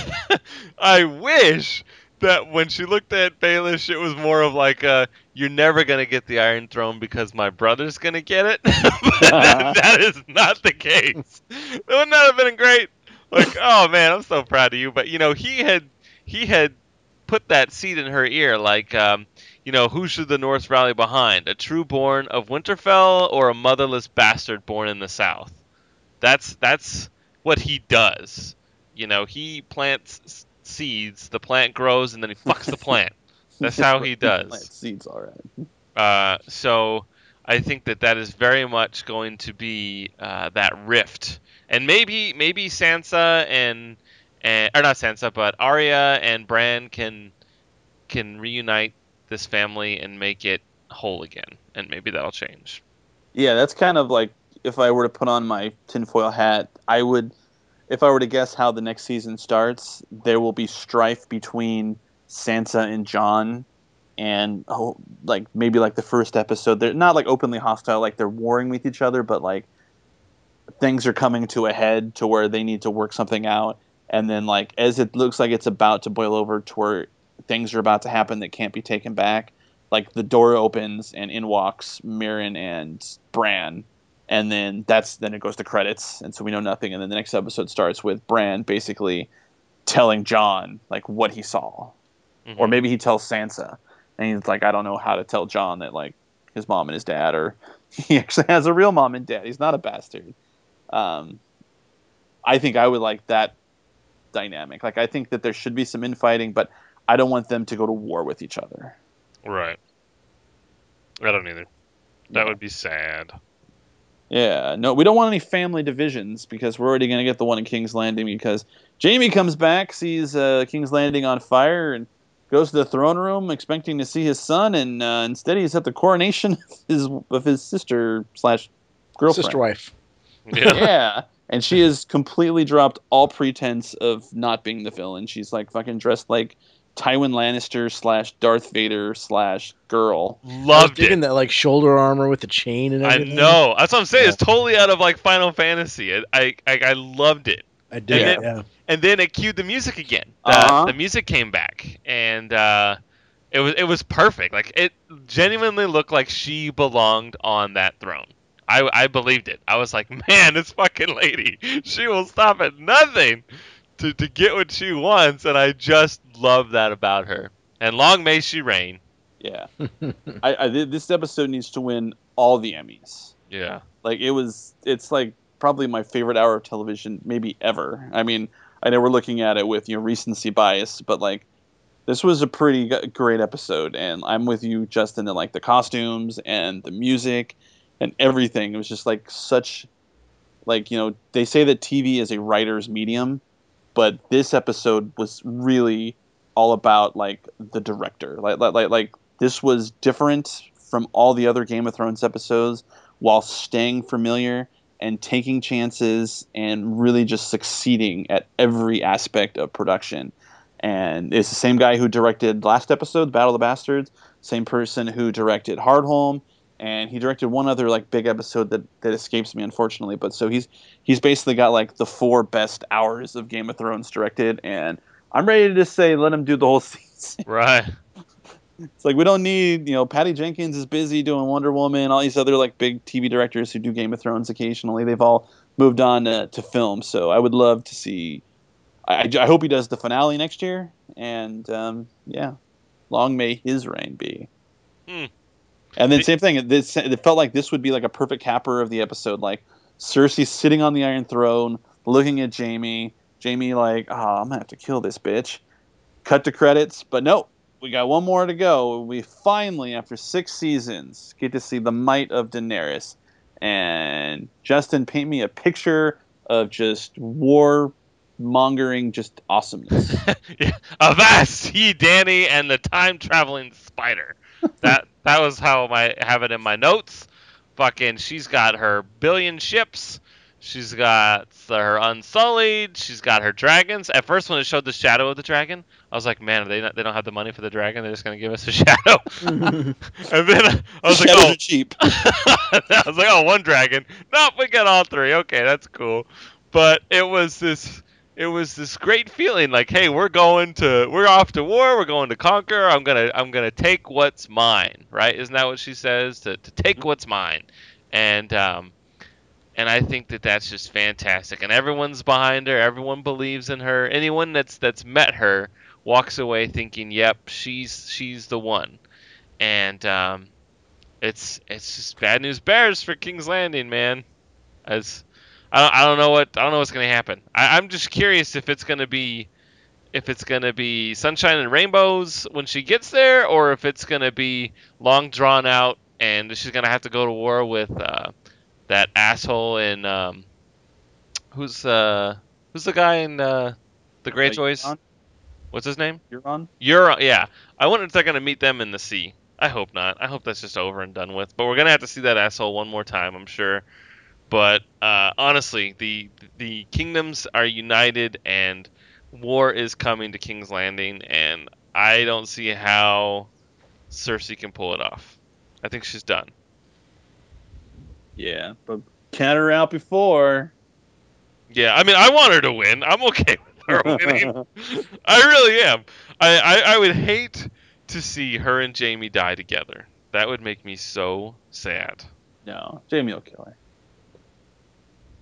I wish that when she looked at Baelish, it was more of like uh, you're never gonna get the Iron Throne because my brother's gonna get it. But that, that is not the case. Wouldn't that have been great? Like, oh man, I'm so proud of you. But you know, he had he had put that seed in her ear, like. Um, You know, who should the North rally behind? A true born of Winterfell or a motherless bastard born in the South? That's that's what he does. You know, he plants s- seeds, the plant grows, and then he fucks the plant. That's how he Plant does. seeds, all right. Uh, so I think that that is very much going to be uh, that rift, and maybe maybe Sansa and and or not Sansa, but Arya and Bran can can reunite this family and make it whole again, and maybe that'll change. Yeah, that's kind of like if I were to put on my tinfoil hat, I would, if I were to guess how the next season starts, there will be strife between Sansa and Jon, and oh, like maybe like the first episode, they're not like openly hostile, like they're warring with each other, but like things are coming to a head to where they need to work something out, and then like as it looks like it's about to boil over to where things are about to happen that can't be taken back. Like the door opens and in walks Mirren and Bran, and then that's then it goes to credits, and so we know nothing. And then the next episode starts with Bran basically telling Jon like what he saw, Mm-hmm. or maybe he tells Sansa, and he's like, I don't know how to tell Jon that like his mom and his dad, or he actually has a real mom and dad. He's not a bastard. Um, I think I would like that dynamic. Like I think that there should be some infighting, but I don't want them to go to war with each other. Right. I don't either. That Yeah. would be sad. Yeah, no, we don't want any family divisions because we're already going to get the one in King's Landing because Jaime comes back, sees uh, King's Landing on fire, and goes to the throne room expecting to see his son, and uh, instead he's at the coronation of his, of his sister slash girlfriend. Sister wife. Yeah. Yeah, and she has completely dropped all pretense of not being the villain. She's like fucking dressed like Tywin Lannister slash Darth Vader slash girl. I was Loved digging it. that like shoulder armor with the chain and I everything. know. That's what I'm saying. Yeah. It's totally out of like Final Fantasy. I I, I, I loved it. I did. And Yeah. And then it cued the music again. The, Uh-huh. the music came back, and uh, it was it was perfect. Like it genuinely looked like she belonged on that throne. I, I believed it. I was like, man, this fucking lady, she will stop at nothing to, to get what she wants, and I just love that about her. And long may she reign. Yeah, I, I this episode needs to win all the Emmys. Yeah. Like it was, it's like probably my favorite hour of television, maybe ever. I mean, I know we're looking at it with you know recency bias, but like this was a pretty g- great episode, and I'm with you, Justin, in like the costumes and the music and everything. It was just like such, like you know, they say that T V is a writer's medium, but this episode was really all about like the director, like like like, like this was different from all the other Game of Thrones episodes, while staying familiar and taking chances and really just succeeding at every aspect of production. And it's the same guy who directed last episode, Battle of the Bastards, same person who directed Hardhome, and he directed one other like big episode that, that escapes me unfortunately. But so he's he's basically got like the four best hours of Game of Thrones directed, and I'm ready to just say let him do the whole season. Right. It's like we don't need, you know, Patty Jenkins is busy doing Wonder Woman. All these other like big T V directors who do Game of Thrones occasionally, they've all moved on to, to film. So I would love to see. I, I hope he does the finale next year, and um, yeah, long may his reign be. Hmm. And then same thing. This it felt like this would be like a perfect capper of the episode. Like Cersei sitting on the Iron Throne, looking at Jaime. Jaime like, oh, I'm gonna have to kill this bitch. Cut to credits, but no. We got one more to go. We finally, after six seasons, get to see the might of Daenerys. And Justin, paint me a picture of just war mongering, just awesomeness. Yeah. Avast ye Danny and the time traveling spider. That that was how I have it in my notes. Fucking, she's got her billion ships. She's got her Unsullied. She's got her dragons. At first, when it showed the shadow of the dragon, I was like, "Man, they not, they don't have the money for the dragon. They're just gonna give us a shadow." And then I was like, Shadows "Oh, are cheap. I was like, oh, one dragon. Nope, we got all three. Okay, that's cool." But it was this, it was this great feeling, like, hey, we're going to, we're off to war. We're going to conquer. I'm gonna, I'm gonna take what's mine. Right? Isn't that what she says? To to take what's mine. And um, and I think that that's just fantastic. And everyone's behind her. Everyone believes in her. Anyone that's that's met her walks away thinking, "Yep, she's she's the one." And um, it's it's just bad news bears for King's Landing, man. As I don't, I don't know what I don't know what's gonna happen. I, I'm just curious if it's gonna be if it's gonna be sunshine and rainbows when she gets there, or if it's gonna be long drawn out and she's gonna have to go to war with uh, that asshole in um, who's uh who's the guy in uh, the Greyjoys? Euron? What's his name? Euron? Euron. Yeah, I wonder if they're gonna meet them in the sea. I hope not. I hope that's just over and done with. But we're gonna have to see that asshole one more time, I'm sure. But uh, honestly, the the kingdoms are united, and war is coming to King's Landing, and I don't see how Cersei can pull it off. I think she's done. Yeah, but count her out before. Yeah, I mean, I want her to win. I'm okay with her winning. I really am. I, I, I would hate to see her and Jaime die together. That would make me so sad. No, Jaime will kill her.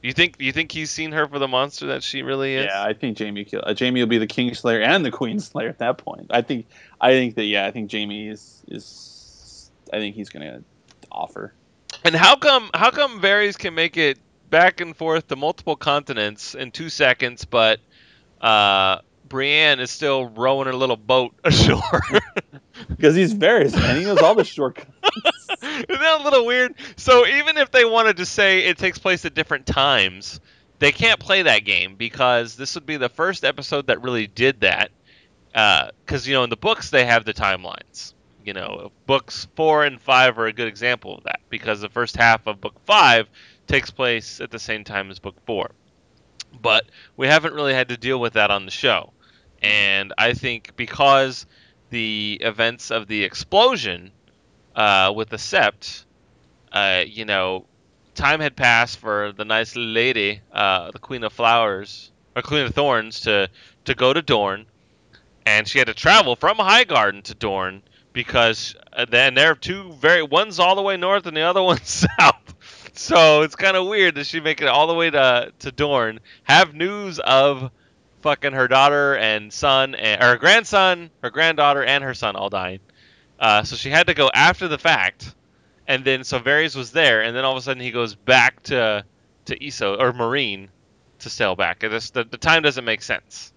You think you think he's seen her for the monster that she really is? Yeah, I think Jamie kill, uh, Jamie will be the Kingslayer and the Queenslayer at that point. I think I think that yeah, I think Jamie is is I think he's gonna offer. And how come how come Varys can make it back and forth to multiple continents in two seconds, but uh, Brienne is still rowing her little boat ashore? Because he's Varys, man. He knows all the shortcuts. Isn't that a little weird? So even if they wanted to say it takes place at different times, they can't play that game because this would be the first episode that really did that. Because, uh, you know, in the books, they have the timelines. You know, books four and five are a good example of that because the first half of book five takes place at the same time as book four. But we haven't really had to deal with that on the show. And I think because the events of the explosion uh, with the Sept, uh, you know, time had passed for the nice lady, uh, the Queen of Flowers, or Queen of Thorns, to, to go to Dorne. And she had to travel from Highgarden to Dorne because uh, then there are two very, one's all the way north and the other one's south. So it's kind of weird that she make it all the way to, to Dorne, have news of fucking her daughter and son, and, or her grandson, her granddaughter, and her son all dying. Uh, so she had to go after the fact, and then so Varys was there, and then all of a sudden he goes back to to Essos or Marine to sail back. And this, the the time doesn't make sense.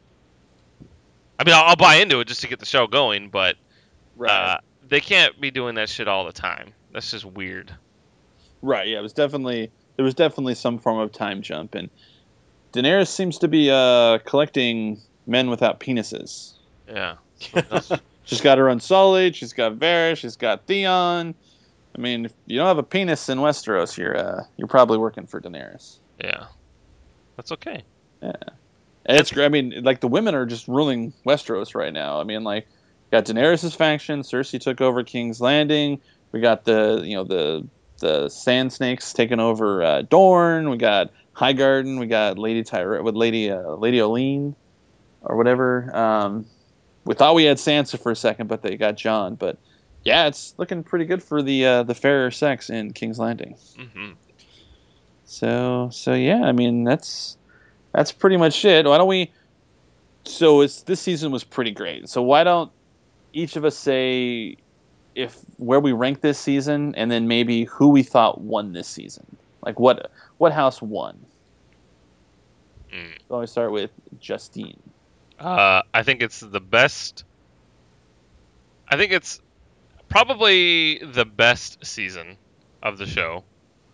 I mean, I'll, I'll buy into it just to get the show going, but uh, they can't be doing that shit all the time. That's just weird. Right. Yeah. It was definitely there was definitely some form of time jump, and Daenerys seems to be uh, collecting men without penises. Yeah. She's got her Unsullied. She's got Varys. She's got Theon. I mean, if you don't have a penis in Westeros, you're uh, you're probably working for Daenerys. Yeah. That's okay. Yeah. And it's great. I mean, like the women are just ruling Westeros right now. I mean, like, got Daenerys' faction. Cersei took over King's Landing. We got the you know the the Sand Snakes taking over uh, Dorne. We got Highgarden. We got Lady Tyra with Lady uh, Lady Olenn or whatever. Um, we thought we had Sansa for a second, but they got Jon. But yeah, it's looking pretty good for the uh, the fairer sex in King's Landing. Mm-hmm. So so yeah, I mean that's that's pretty much it. Why don't we? So it's this season was pretty great. So why don't each of us say if where we rank this season, and then maybe who we thought won this season? Like what what house won? Mm. So let me start with Justine. Uh, I think it's the best. I think it's probably the best season of the show.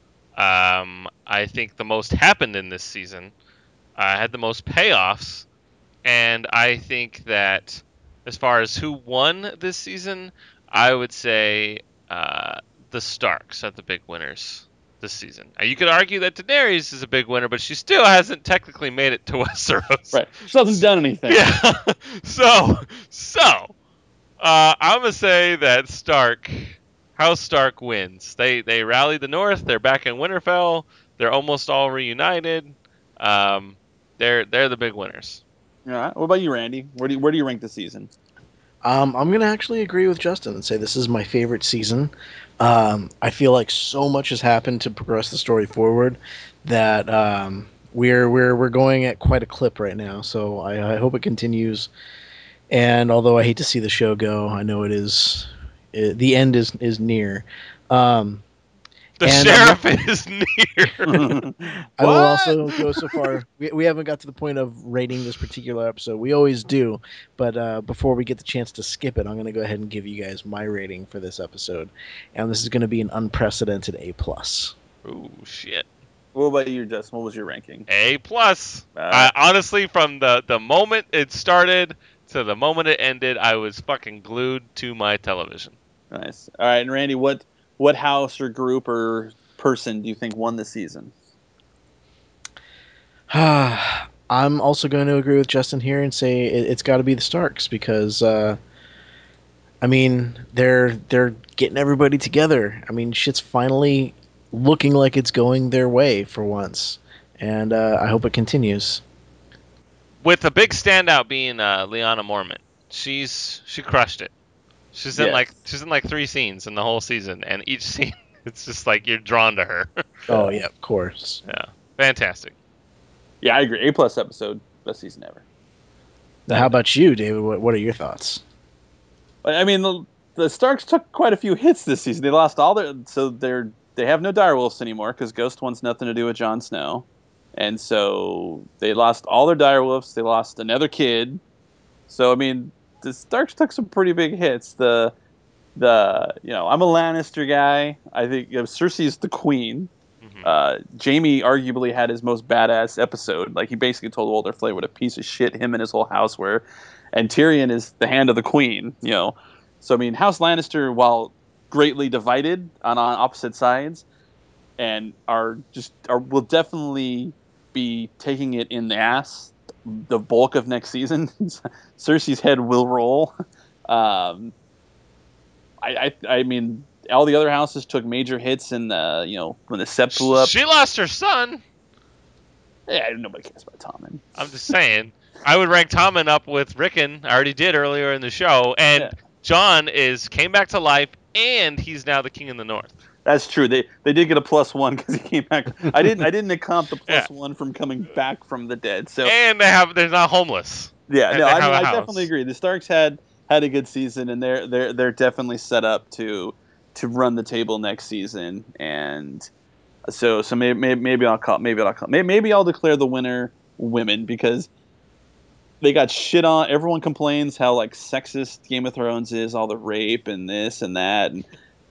Um, I think the most happened in this season. I uh, had the most payoffs, and I think that as far as who won this season, I would say uh, the Starks are the big winners this season. Now, you could argue that Daenerys is a big winner, but she still hasn't technically made it to Westeros. Right. She hasn't done anything. Yeah. so, so, uh, I'm going to say that Stark, House Stark wins. They they rallied the North. They're back in Winterfell. They're almost all reunited. Um, they're they're the big winners. All right. What about you, Randy? Where do you, where do you rank the season? Um, I'm going to actually agree with Justin and say this is my favorite season. Um, I feel like so much has happened to progress the story forward that um, we're we're we're going at quite a clip right now. So I, I hope it continues. And although I hate to see the show go, I know it is it, the end is is near. Um, the sheriff not, is near. I will also go so far. We, we haven't got to the point of rating this particular episode. We always do, but uh, before we get the chance to skip it, I'm going to go ahead and give you guys my rating for this episode, and this is going to be an unprecedented A plus. Ooh, shit. What about you, Justin? What was your ranking? A plus. Uh, I, honestly, from the the moment it started to the moment it ended, I was fucking glued to my television. Nice. All right, and Randy, what? What house or group or person do you think won this season? I'm also going to agree with Justin here and say it, it's got to be the Starks because, uh, I mean, they're they're getting everybody together. I mean, shit's finally looking like it's going their way for once, and uh, I hope it continues. With a big standout being uh, Lyanna Mormont, she's she crushed it. She's in yes. like she's in like three scenes in the whole season, and each scene it's just like you're drawn to her. Oh yeah, of course. Yeah. Fantastic. Yeah, I agree. A plus episode, best season ever. Now, how about you, David? What, what are your thoughts? I mean, the, the Starks took quite a few hits this season. They lost all their, so they're they have no direwolves anymore because Ghost wants nothing to do with Jon Snow, and so they lost all their direwolves. They lost another kid. So I mean, the Starks took some pretty big hits. The the you know, I'm a Lannister guy. I think you know, Cersei's the queen. Mm-hmm. Uh, Jaime arguably had his most badass episode. Like he basically told Walder Frey what a piece of shit him and his whole house were. And Tyrion is the hand of the queen, you know. So I mean, House Lannister, while greatly divided on, on opposite sides, and are just are will definitely be taking it in the ass the bulk of next season. Cersei's head will roll. Um, I, I I mean, all the other houses took major hits in the you know when the Sept blew up. She lost her son. Yeah, nobody cares about Tommen. I'm just saying. I would rank Tommen up with Rickon. I already did earlier in the show, and Yeah. Jon is came back to life, and he's now the king in the north. That's true. They they did get a plus one because he came back. I didn't I didn't account the plus Yeah. one from coming back from the dead. So And they have they're not homeless. yeah, and no, they I, have mean, a I house. definitely agree. The Starks had had a good season, and they're they're they're definitely set up to to run the table next season. And so so maybe maybe, maybe I'll call maybe I'll call maybe, maybe I'll declare the winner women because they got shit on. Everyone complains how like sexist Game of Thrones is, all the rape and this and that, and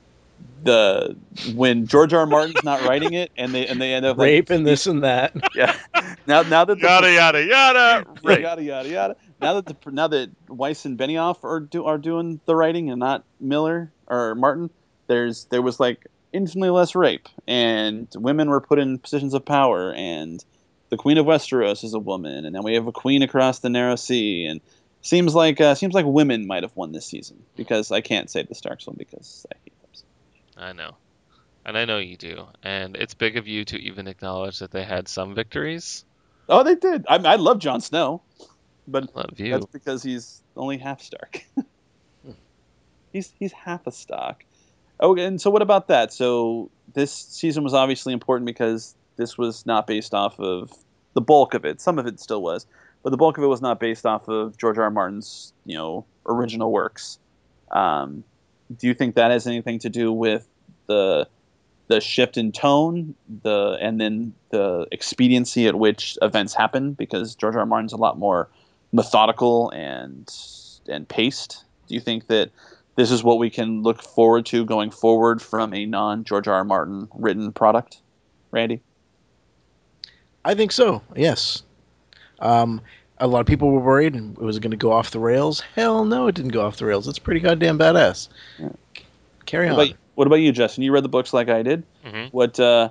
the when George R. R. Martin's not writing it, and they and they end up like, Rape and this and that. yeah. Now now that the Yada yada yada. Right. yada yada yada. Now that the now that Weiss and Benioff are do, are doing the writing and not Miller or Martin, there's there was like infinitely less rape, and women were put in positions of power, and the Queen of Westeros is a woman, and then we have a queen across the Narrow Sea, and seems like uh, seems like women might have won this season because I can't say the Starks won because I hate them. So. I know. And I know you do. And it's big of you to even acknowledge that they had some victories. Oh, they did. I, I love Jon Snow, but Love you. that's because he's only half Stark. he's he's half a Stark. Oh, and so what about that? So this season was obviously important because this was not based off of the bulk of it. Some of it still was, but the bulk of it was not based off of George R. R. Martin's, you know, original works. Um, do you think that has anything to do with the the shift in tone, the and then the expediency at which events happen? Because George R. R. Martin's a lot more methodical and and paced. Do you think that this is what we can look forward to going forward from a non-George R. R. Martin written product, Randy? I think so. Yes. Um, a lot of people were worried it was going to go off the rails. Hell no, it didn't go off the rails. It's pretty goddamn badass. Yeah. Carry What on. about, what about you, Justin? You read the books like I did. Mhm. What uh,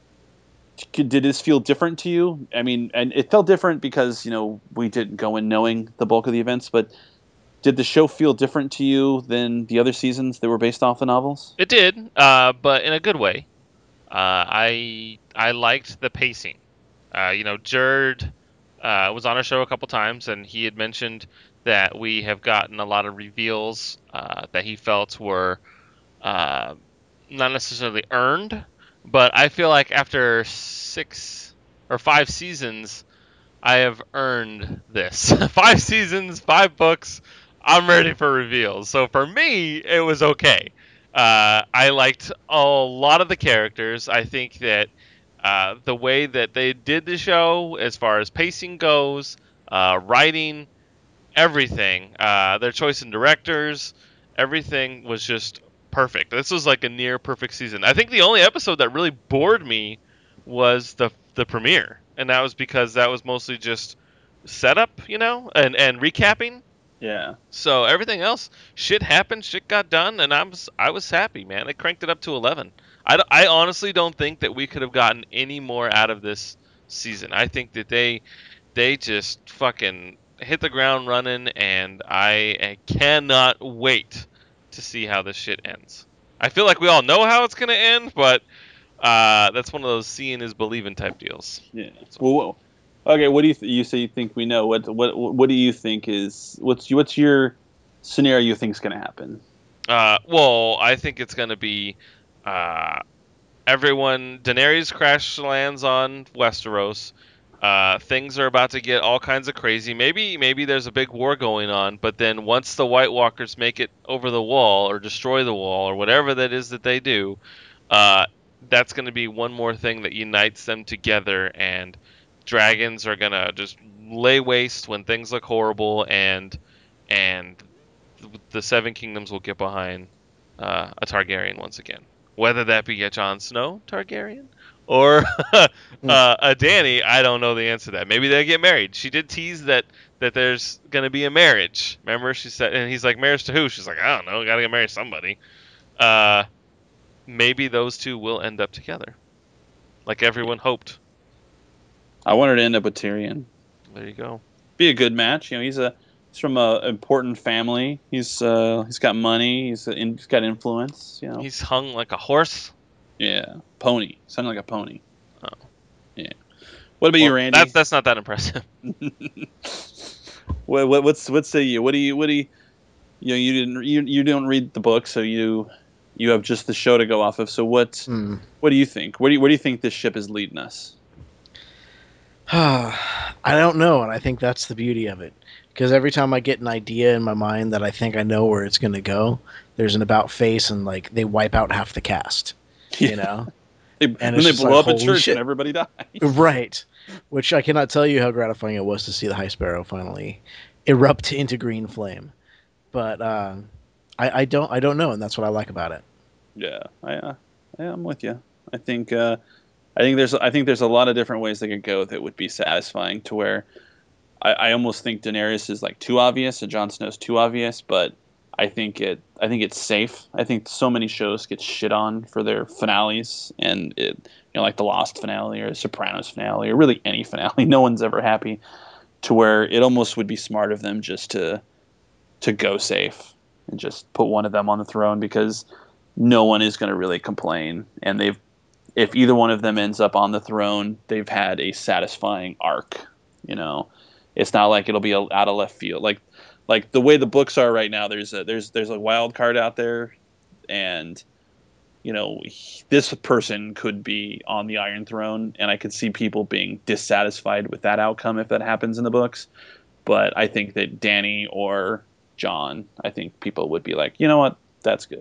did this feel different to you? I mean, and it felt different because you know we didn't go in knowing the bulk of the events, but did the show feel different to you than the other seasons that were based off the novels? It did, uh, but in a good way. Uh, I I liked the pacing. Uh, you know, Jerd uh, was on our show a couple times, and he had mentioned that we have gotten a lot of reveals uh, that he felt were uh, not necessarily earned, but I feel like after six or five seasons, I have earned this. Five seasons, five books. I'm ready for reveals. So for me, it was okay. Uh, I liked a lot of the characters. I think that uh, the way that they did the show, as far as pacing goes, uh, writing, everything, uh, their choice in directors, everything was just perfect. This was like a near perfect season. I think the only episode that really bored me was the the premiere, and that was because that was mostly just setup, you know, and and recapping. Yeah. So everything else, shit happened, shit got done, and I was I was happy, man. I cranked it up to eleven. I, d- I honestly don't think that we could have gotten any more out of this season. I think that they they just fucking hit the ground running, and I, I cannot wait to see how this shit ends. I feel like we all know how it's gonna end, but uh, that's one of those seeing is believing type deals. Yeah. Well, whoa. Okay. What do you th- you say? You think we know? What what what do you think is what's what's your scenario you think is going to happen? Uh, well, I think it's gonna be. Uh, everyone, Daenerys crash lands on Westeros. Uh, things are about to get all kinds of crazy. Maybe maybe there's a big war going on, but then once the White Walkers make it over the wall or destroy the wall or whatever that is that they do, uh, that's going to be one more thing that unites them together, and dragons are going to just lay waste when things look horrible, and and the Seven Kingdoms will get behind uh, a Targaryen once again. Whether that be a Jon Snow Targaryen or uh, a Dany, I don't know the answer to that. Maybe they get married. She did tease that that there's going to be a marriage. Remember, she said, and he's like, marriage to who? She's like, I don't know. Got to get married to somebody. Uh, maybe those two will end up together, like everyone hoped. I wanted to end up with Tyrion. There you go. Be a good match. You know, he's a he's from a important family. He's uh he's got money. He's in, he's got influence. You know, He's hung like a horse. yeah, pony. Sounded like a pony. Oh. Yeah. What about Well, you, Randy? That's that's not that impressive. what, what what's what say you? What do you what do you you know you didn't you you don't read the book, so you you have just the show to go off of. So what Hmm. what do you think? Where do you, where do you think this ship is leading us? I don't know, and I think that's the beauty of it. Because every time I get an idea in my mind that I think I know where it's going to go, there's an about face, and like they wipe out half the cast. You know, They, And when it's they just blow like, up a holy church shit. and everybody dies. right? Which I cannot tell you how gratifying it was to see the High Sparrow finally erupt into green flame. But uh, I, I don't, I don't know, and that's what I like about it. Yeah, I, uh, yeah, I'm with you. I think, uh, I think there's, I think there's a lot of different ways they could go that would be satisfying. To where, I, I almost think Daenerys is like too obvious and Jon Snow's too obvious, but I think it, I think it's safe. I think so many shows get shit on for their finales, and it, you know, like the Lost finale or the Sopranos finale or really any finale, no one's ever happy. To where it almost would be smart of them just to, to go safe and just put one of them on the throne, because no one is going to really complain, and they've, if either one of them ends up on the throne, they've had a satisfying arc. You know, it's not like it'll be a, out of left field. Like, like the way the books are right now, there's a, there's there's a wild card out there, and you know, he- this person could be on the Iron Throne, and I could see people being dissatisfied with that outcome if that happens in the books. But I think that Dany or Jon, I think people would be like, you know what, that's good.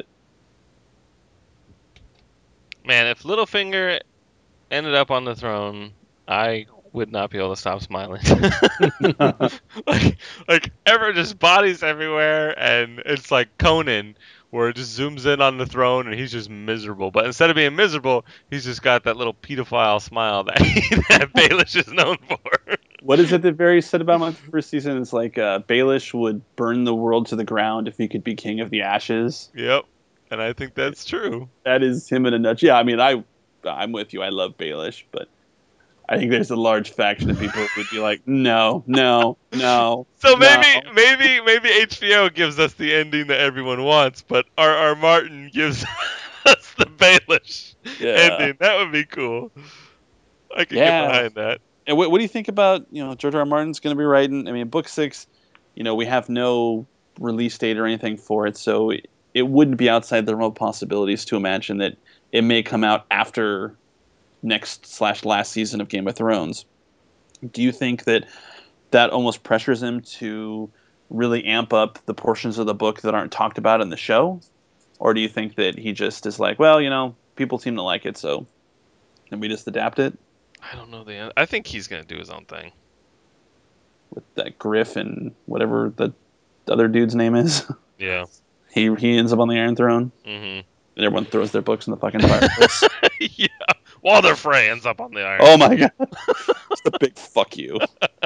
Man, if Littlefinger ended up on the throne, I would not be able to stop smiling. like, like ever just bodies everywhere, and it's like Conan, where it just zooms in on the throne, and he's just miserable. But instead of being miserable, he's just got that little pedophile smile that that Baelish is known for. What is it that Varys said about him in the first season? It's like uh, Baelish would burn the world to the ground if he could be king of the ashes. Yep, and I think that's true. That is him in a nutshell. Yeah, I mean, I, I'm with you. I love Baelish, but I think there's a large faction of people who would be like, no, no, no. So maybe, no. maybe, maybe H B O gives us the ending that everyone wants, but R R. Martin gives us the Baelish Yeah. ending. That would be cool. I could Yeah. get behind that. And what, what do you think about, you know, George R. R. Martin's going to be writing? I mean, book six, you know, we have no release date or anything for it, so it, it wouldn't be outside the realm of possibilities to imagine that it may come out after next slash last season of Game of Thrones. Do you think that that almost pressures him to really amp up the portions of the book that aren't talked about in the show? Or do you think that he just is like, well, you know, people seem to like it, so and we just adapt it? I don't know the end. I think he's gonna do his own thing. With that Griff and whatever the other dude's name is. Yeah. he he ends up on the Iron Throne, Mhm. and everyone throws their books in the fucking fireplace. Yeah. Walder Frey ends up on the Iron. Oh my god, it's a big fuck you.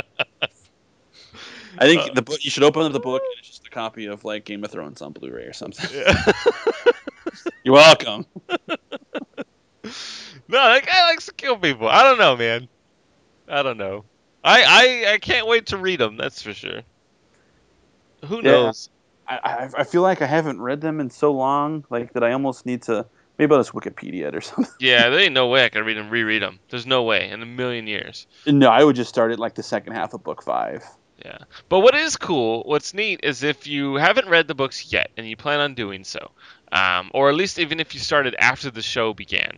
I think the book, you should open up the book and it's just a copy of like Game of Thrones on Blu-ray or something. Yeah. You're welcome. No, that guy likes to kill people. I don't know, man. I don't know. I I, I can't wait to read them. That's for sure. Who Yeah. knows? I, I I feel like I haven't read them in so long, like that I almost need to. Maybe I'll just Wikipedia it or something. Yeah, there ain't no way I can read and reread them. There's no way in a million years. No, I would just start at like the second half of book five. Yeah. But what is cool, what's neat, is if you haven't read the books yet and you plan on doing so, um, or at least even if you started after the show began,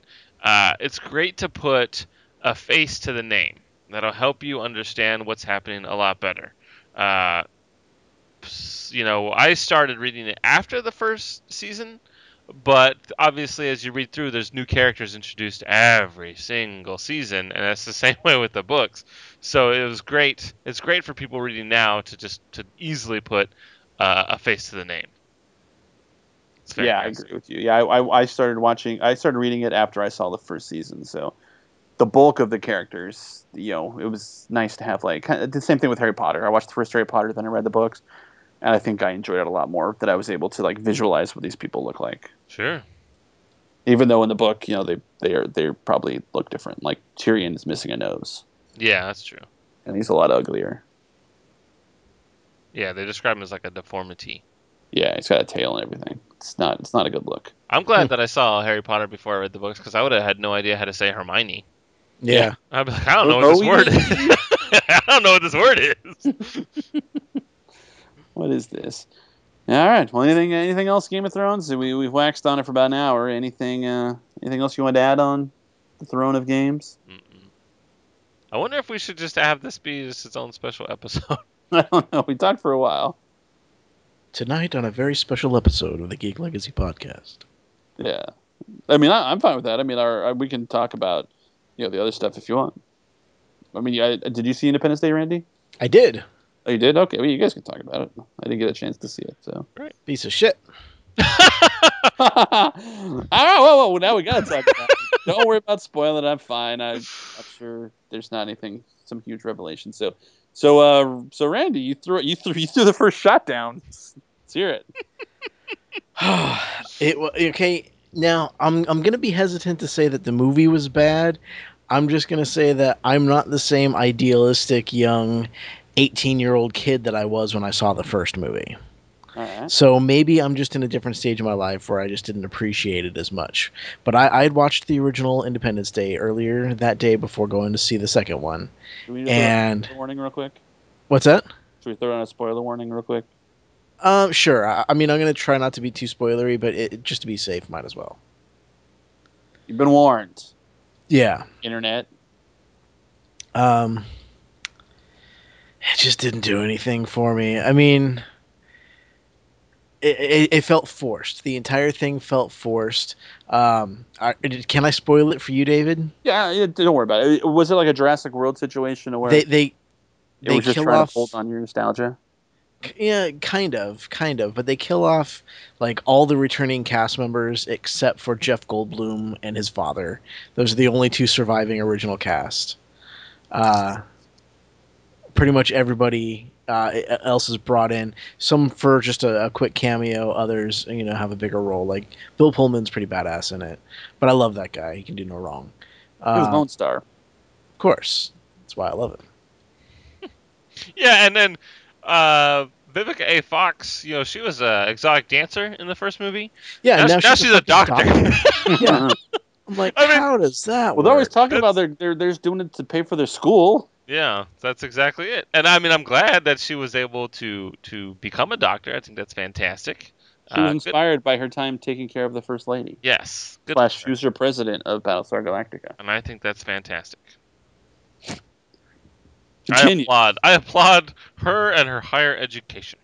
Uh, it's great to put a face to the name. That'll help you understand what's happening a lot better. Uh, you know, I started reading it after the first season, but obviously as you read through, there's new characters introduced every single season, and that's the same way with the books. So it was great. It's great for people reading now to just to easily put uh, a face to the name. Yeah, I agree with you. Yeah, I, I I started watching. I started reading it after I saw the first season. So the bulk of the characters, you know, it was nice to have like kind of the same thing with Harry Potter. I watched the first Harry Potter, then I read the books, and I think I enjoyed it a lot more. That I was able to like visualize what these people look like. Sure. Even though in the book, you know, they they are they probably look different. Like Tyrion is missing a nose. Yeah, that's true. And he's a lot uglier. Yeah, they describe him as like a deformity. Yeah, he's got a tail and everything. It's not it's not a good look. I'm glad that I saw Harry Potter before I read the books, because I would have had no idea how to say Hermione. Yeah. I'd be like, I don't know what this word is. I don't know what this word is. What is this? All right. Well, anything anything else Game of Thrones? We we've waxed on it for about an hour. Anything uh, anything else you want to add on the Throne of Games? Mm-mm. I wonder if we should just have this be just its own special episode. I don't know. We talked for a while. Tonight on a very special episode of the Geek Legacy podcast. Yeah, I mean, I, I'm fine with that. I mean, our, our we can talk about you know the other stuff if you want. I mean, I, did you see Independence Day, Randy? I did. Oh, you did? Okay, well, you guys can talk about it. I didn't get a chance to see it, so. Right. Piece of shit. All right, whoa, whoa, now we gotta talk about it. Don't worry about spoiling it. I'm fine. I, I'm sure there's not anything, some huge revelation. So, so, uh, so Randy, you threw you threw you threw the first shot down. Let's hear it. it wa- okay. Now I'm I'm gonna be hesitant to say that the movie was bad. I'm just gonna say that I'm not the same idealistic young eighteen year old kid that I was when I saw the first movie. All right. So maybe I'm just in a different stage of my life where I just didn't appreciate it as much. But I I had watched the original Independence Day earlier that day before going to see the second one. Should we just And- throw a warning real quick? What's that? Should we throw in a spoiler warning real quick? Um, sure. I, I mean, I'm gonna try not to be too spoilery, but it, just to be safe, might as well. You've been warned, Yeah. Internet. Um, it just didn't do anything for me. I mean, it, it, it felt forced. The entire thing felt forced. Um, I, can I spoil it for you, David? Yeah, yeah, don't worry about it. Was it like a Jurassic World situation where They they it they was just kill trying off. to hold on your nostalgia? Yeah, kind of, kind of. But they kill off like all the returning cast members except for Jeff Goldblum and his father. Those are the only two surviving original cast. Uh, pretty much everybody uh, else is brought in. Some for just a, a quick cameo. Others, you know, have a bigger role. Like Bill Pullman's pretty badass in it. But I love that guy. He can do no wrong. It was Uh, Lone Star. of course, that's why I love him. Yeah, and then uh, Vivica A. Fox, you know, she was an exotic dancer in the first movie. Yeah, now, and now she's, a fucking doctor. Yeah, I'm like, I mean- how does that? Well, they're always work? talking about That's- they're, they're they're just doing it to pay for their school. Yeah, that's exactly it. And I mean, I'm glad that she was able to to become a doctor. I think that's fantastic. She was Uh, good- inspired by her time taking care of the First Lady. Yes. Good Slash, for she her. was her president of Battlestar Galactica. And I think that's fantastic. Continue. I applaud. I applaud her and her higher education.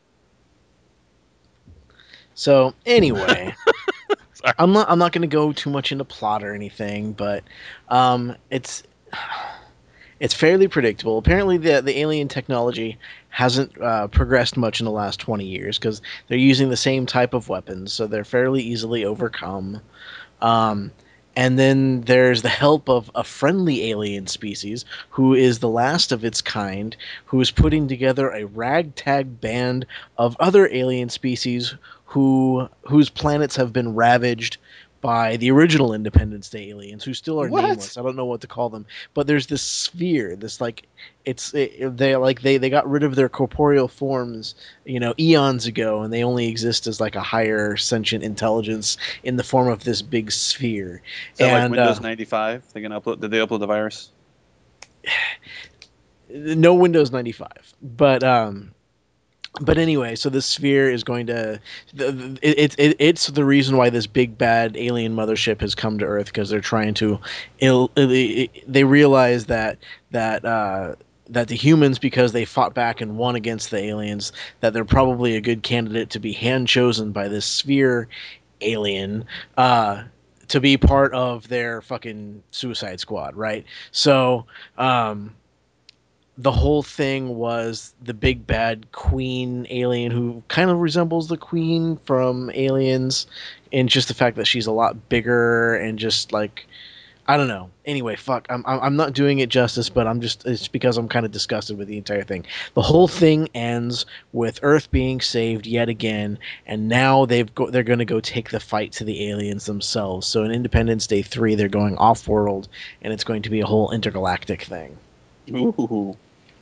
So anyway, Sorry. I'm not I'm not going to go too much into plot or anything, but um, it's it's fairly predictable. Apparently, the the alien technology hasn't uh, progressed much in the last twenty years because they're using the same type of weapons, so they're fairly easily overcome. Um, and then there's the help of a friendly alien species who is the last of its kind, who is putting together a ragtag band of other alien species who whose planets have been ravaged by the original Independence Day aliens, who still are What? nameless. I don't know what to call them, but there's this sphere, this like it's it, they like they they got rid of their corporeal forms, you know, eons ago, and they only exist as like a higher sentient intelligence in the form of this big sphere. Is that like And, Windows uh, ninety-five? They can upload. Did they upload the virus? No Windows ninety-five, but um, but anyway, so this sphere is going to the, the, it, it, it's the reason why this big bad alien mothership has come to Earth, because they're trying to ill, they realize that that uh, that the humans, because they fought back and won against the aliens, that they're probably a good candidate to be hand chosen by this sphere alien uh, to be part of their fucking Suicide Squad, right? So um, the whole thing was the big bad queen alien who kind of resembles the queen from Aliens, and just the fact that she's a lot bigger and just like, I don't know. Anyway, fuck. I'm I'm I'm not doing it justice, but I'm just it's because I'm kind of disgusted with the entire thing. The whole thing ends with Earth being saved yet again, and now they've go, they're going to go take the fight to the aliens themselves. So in Independence Day three, they're going off world, and it's going to be a whole intergalactic thing. Ooh.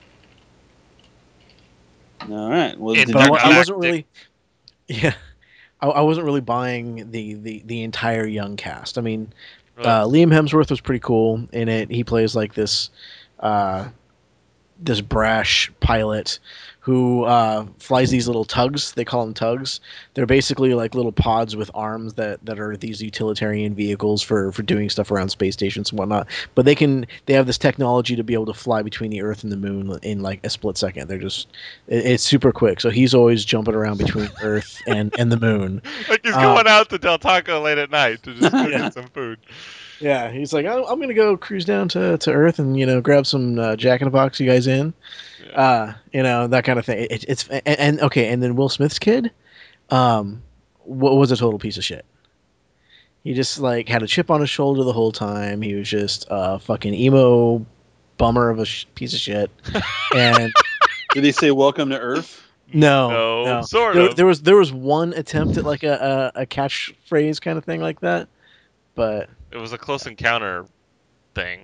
All right. Well, did But I, you, wa- I wasn't really, yeah, I, I wasn't really buying the, the the entire young cast. I mean, uh, Liam Hemsworth was pretty cool in it. He plays like this, uh, this brash pilot who uh, flies these little tugs. They call them tugs. They're basically like little pods with arms that, that are these utilitarian vehicles for, for doing stuff around space stations and whatnot. But they can they have this technology to be able to fly between the Earth and the Moon in like a split second. They're just it, it's super quick. So he's always jumping around between Earth and, and the Moon. Like he's Um, going out to Del Taco late at night to just go Yeah. get some food. Yeah, he's like, I'm, I'm gonna go cruise down to, to Earth and you know grab some uh, Jack in the Box. You guys in? Yeah. Uh, you know that kind of thing. It, it's and, and okay, and then Will Smith's kid, um, what was a total piece of shit. He just like had a chip on his shoulder the whole time. He was just a fucking emo bummer of a sh- piece of shit. And did he say "Welcome to Earth"? no, No, no. sort there, of. there was there was one attempt at like a, a, a catchphrase kind of thing like that, but It was a close encounter thing.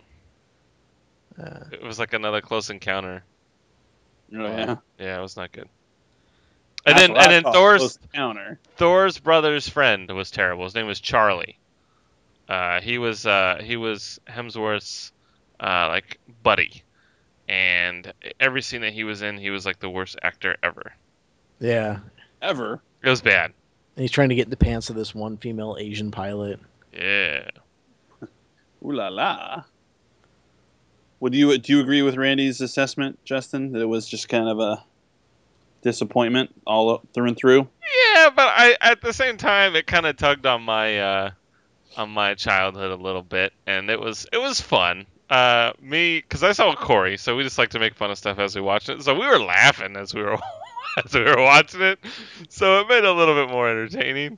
uh, It was like another close encounter. Oh yeah. Yeah, it was not good. And That's then what I and then call Thor's close encounter. Thor's brother's friend was terrible. His name was Charlie. Uh, he was uh, he was Hemsworth's uh, like buddy, and every scene that he was in, he was like the worst actor ever. yeah. Ever. It was bad. And he's trying to get in the pants of this one female Asian pilot. Yeah. Ooh la la. Would you do you agree with Randy's assessment, Justin, that it was just kind of a disappointment all up through and through? Yeah, but I at the same time it kind of tugged on my uh, on my childhood a little bit, and it was it was fun. Uh, me, because I saw Corey, so we just like to make fun of stuff as we watch it. So we were laughing as we were as we were watching it, so it made it a little bit more entertaining.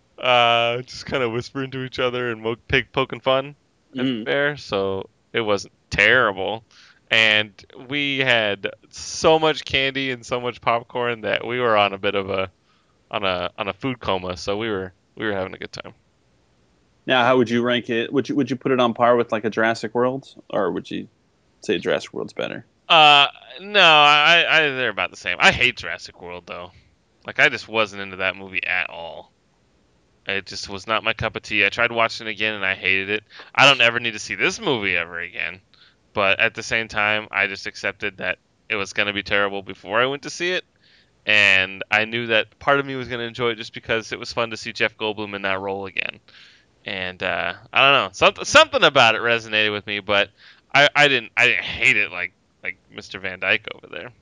Uh, just kind of whispering to each other and mo- pig poking fun Mm. there, so it wasn't terrible. And we had so much candy and so much popcorn that we were on a bit of a on a on a food coma. So we were we were having a good time. Now, how would you rank it? Would you would you put it on par with like a Jurassic World, or would you say Jurassic World's better? Uh, no, I, I they're about the same. I hate Jurassic World though. Like I just wasn't into that movie at all. It just was not my cup of tea. I tried watching it again and I hated it. I don't ever need to see this movie ever again. But at the same time, I just accepted that it was going to be terrible before I went to see it. And I knew that part of me was going to enjoy it just because it was fun to see Jeff Goldblum in that role again. And uh, I don't know, something something about it resonated with me, but I, I didn't I didn't hate it like like Mister Van Dyke over there.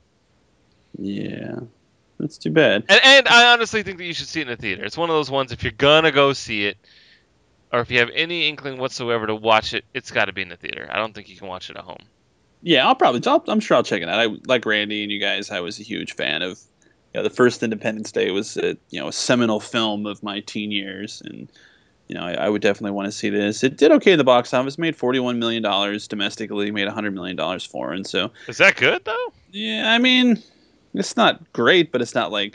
Yeah, that's too bad. And, and I honestly think that you should see it in a theater. It's one of those ones, if you're gonna go see it, or if you have any inkling whatsoever to watch it, it's got to be in the theater. I don't think you can watch it at home. Yeah, I'll probably. I'll, I'm sure I'll check it out. I like Randy and you guys. I was a huge fan of. You know, the first Independence Day was a you know a seminal film of my teen years, and you know I, I would definitely want to see this. It did okay in the box office. Made forty-one million dollars domestically. Made one hundred million dollars foreign. So Is that good though? yeah, I mean, it's not great, but it's not like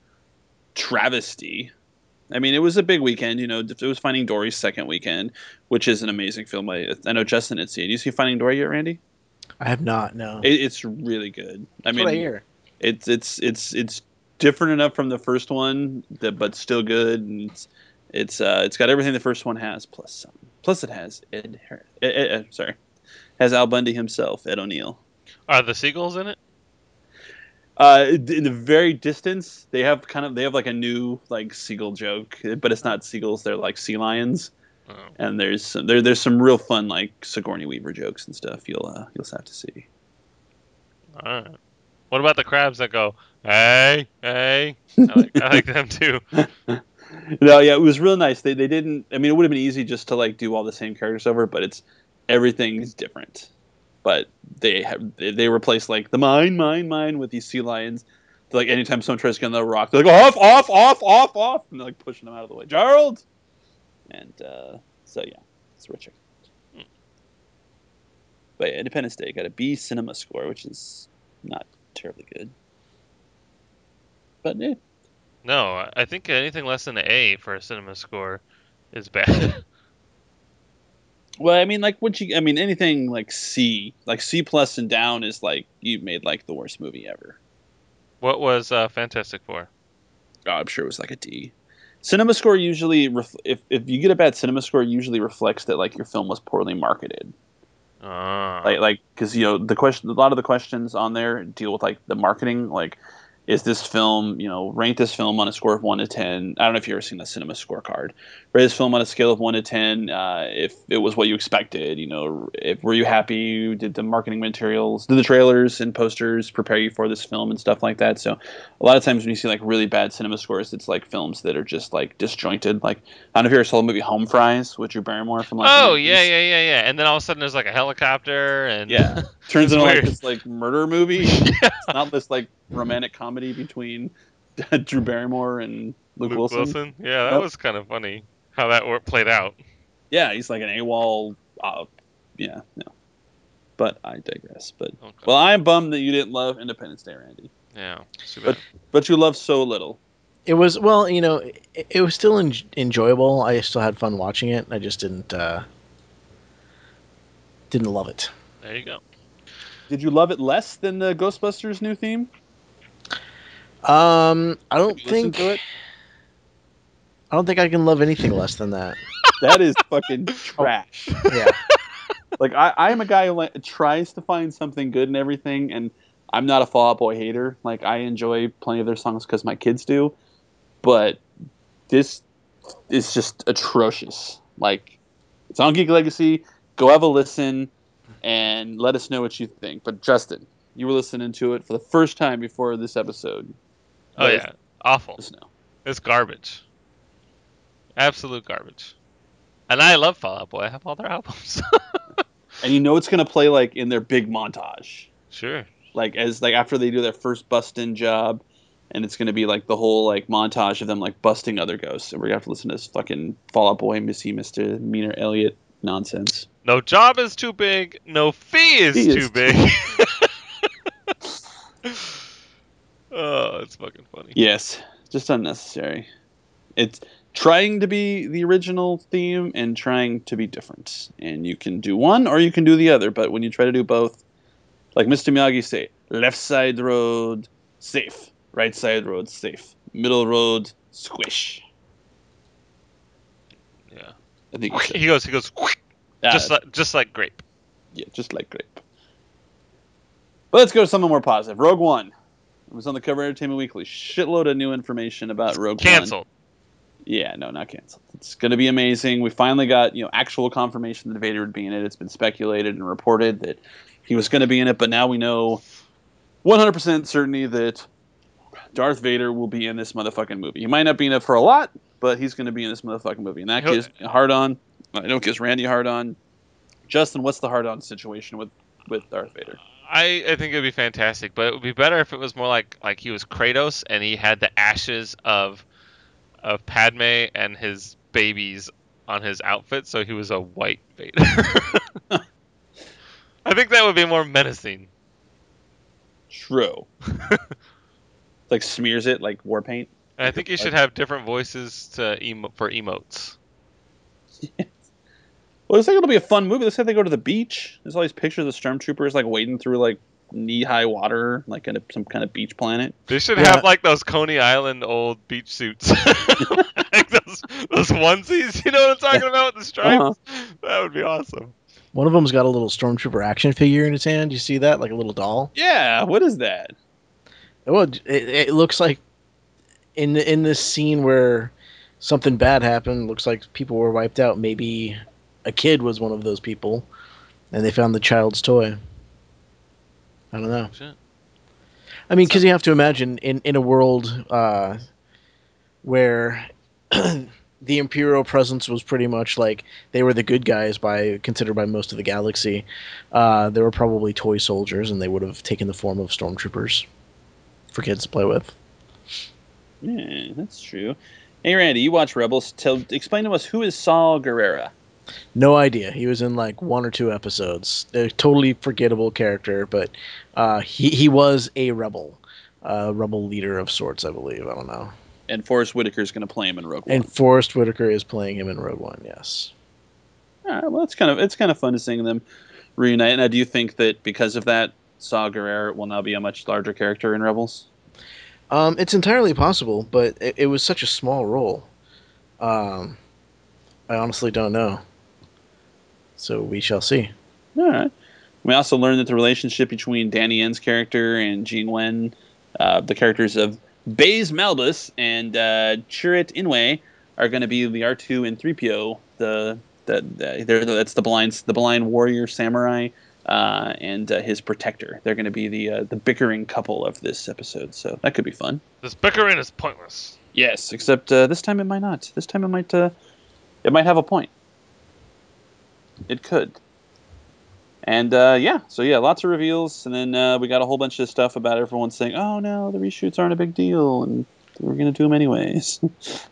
travesty. I mean, it was a big weekend. You know, it was Finding Dory's second weekend, which is an amazing film. I, I know Justin had seen it. Did you see Finding Dory yet, Randy? I have not. No. It, it's really good. I That's mean, what I hear. it's it's it's it's different enough from the first one, that, but still good. And it's it's uh, it's got everything the first one has, plus some. Plus, it has Ed. Har- Ed, Ed, Ed sorry, has Al Bundy himself, Ed O'Neill. Are the seagulls in it? Uh, in the very distance, they have kind of they have like a new like seagull joke, but it's not seagulls; they're like sea lions. Oh. And there's some, there there's some real fun like Sigourney Weaver jokes and stuff. You'll uh, you'll have to see. All right. What about the crabs that go, hey, hey? I like, I like them too. No, yeah, it was real nice. They they didn't. I mean, it would have been easy just to like do all the same characters over, but it's everything's different. But they have they, they replace like the mine, mine, mine with these sea lions. Like anytime someone tries to get on the rock, they're like off, off, off, off, off, and they're like pushing them out of the way. Gerald. And uh, so yeah, it's Richard. Hmm. But yeah, Independence Day got a B cinema score, which is not terribly good. But yeah. No, I think anything less than an A for a cinema score is bad. Well, I mean, like, what you, I mean, anything like C, like C plus and down is like you made like the worst movie ever. What was uh, Fantastic Four? Oh, I'm sure it was like a D. Cinema score usually, ref- if if you get a bad cinema score, it usually reflects that like your film was poorly marketed. Ah. Like, like, because you know the question, a lot of the questions on there deal with like the marketing, like. Is this film, you know, rank this film on a score of one to ten? I don't know if you've ever seen the cinema scorecard. Rate this film on a scale of one to ten. Uh, if it was what you expected, you know, if were you happy? Did the marketing materials, did the trailers and posters prepare you for this film and stuff like that? So, a lot of times when you see like really bad cinema scores, it's like films that are just like disjointed. Like I don't know if you ever saw the movie Home Fries with Drew Barrymore from like. Oh yeah, yeah, yeah, yeah. And then all of a sudden there's like a helicopter and yeah, turns It's into like weird. this like murder movie. It's not this like romantic comedy between Drew Barrymore and Luke, Luke Wilson. Wilson. Yeah, that Yep. was kind of funny how that wor- played out. Yeah, he's like an AWOL. Uh, yeah, no. But I digress. But Okay. well, I'm bummed that you didn't love Independence Day, Randy. Yeah. It's too But bad. but you love so little. It was well, you know, it, it was still en- enjoyable. I still had fun watching it. I just didn't uh, didn't love it. There you go. Did you love it less than the Ghostbusters new theme? Um, I don't Have you listened think to it? I don't think I can love anything less than that. That is fucking trash. Yeah. Like I, I am a guy who like, tries to find something good in everything, and I'm not a Fall Out Boy hater. Like I enjoy plenty of their songs because my kids do, but this is just atrocious. Like it's on Geek Legacy. Go have a listen and let us know what you think. But Justin, you were listening to it for the first time before this episode. Oh Let yeah, us- awful. let us know. It's garbage. Absolute garbage. And I love Fall Out Boy. I have all their albums. And you know it's gonna play like in their big montage. Sure. Like as like after they do their first bust-in job, and it's gonna be like the whole like montage of them like busting other ghosts, and we're gonna have to listen to this fucking Fall Out Boy, Missy, Mister Meaner Elliott nonsense. No job is too big. No fee is Fee too is big. Oh, it's fucking funny. Yes, just unnecessary. It's trying to be the original theme and trying to be different, and you can do one or you can do the other. But when you try to do both, like Mister Miyagi say, left side road safe, right side road safe, middle road squish. Yeah. I think you said- He goes. He goes. Ah, Just like just like grape. Yeah, just like grape. But let's go to something more positive. Rogue One. It was on the cover of Entertainment Weekly. Shitload of new information about Rogue One. Cancelled. Yeah, no, not canceled. It's going to be amazing. We finally got, you know, actual confirmation that Vader would be in it. It's been speculated and reported that he was going to be in it, but now we know one hundred percent certainty that Darth Vader will be in this motherfucking movie. He might not be in it for a lot, but he's going to be in this motherfucking movie. And that He'll- gives hard on. I know it gives Randy hard on. Justin, what's the hard on situation with, with Darth Vader? I, I think it'd be fantastic, but it would be better if it was more like like he was Kratos and he had the ashes of of Padme and his babies on his outfit, so he was a white Vader. I think that would be more menacing. True. Like smears it like war paint. And I think you should have different voices to emo- for emotes. Well, looks like it'll be a fun movie. Looks like they go to the beach. There's all these pictures of stormtroopers like wading through like knee-high water, like in a, some kind of beach planet. They should Yeah. have like those Coney Island old beach suits, like those those onesies. You know what I'm talking about? The stripes. Uh-huh. That would be awesome. One of them's got a little stormtrooper action figure in his hand. You see that, like a little doll. Yeah, what is that? Well, it, it looks like in the, in this scene where something bad happened, looks like people were wiped out. Maybe a kid was one of those people, and they found the child's toy. I don't know. Shit. I mean, because you have to imagine in in a world uh, where the Imperial presence was pretty much like they were the good guys by considered by most of the galaxy. Uh, there were probably toy soldiers, and they would have taken the form of stormtroopers for kids to play with. Yeah, that's true. Hey, Randy, you watch Rebels. Tell, explain to us, who is Saul Guerrera? No idea. He was in like one or two episodes. A totally forgettable character, but uh, he he was a rebel, a rebel leader of sorts, I believe. I don't know. And Forrest Whitaker's going to play him in Rogue One. And Forrest Whitaker is playing him in Rogue One. Yes. All right, well, it's kind of it's kind of fun to seeing them reunite. And I do think that because of that, Saw Gerrera will now be a much larger character in Rebels. Um, it's entirely possible, but it, it was such a small role. Um, I honestly don't know. So we shall see. All right. We also learned that the relationship between Danny Yen's character and Jean Wen, uh, the characters of Baze Malbus and uh, Chirrut Inwe, are going to be the R two and three P O. The the, the they're, that's the blind the blind warrior samurai uh, and uh, his protector. They're going to be the uh, the bickering couple of this episode. So that could be fun. This bickering is pointless. Yes, except uh, this time it might not. This time it might uh, it might have a point. It could. And uh, yeah, so yeah, lots of reveals, and then uh, we got a whole bunch of stuff about everyone saying, "Oh no, the reshoots aren't a big deal, and we're gonna do them anyways."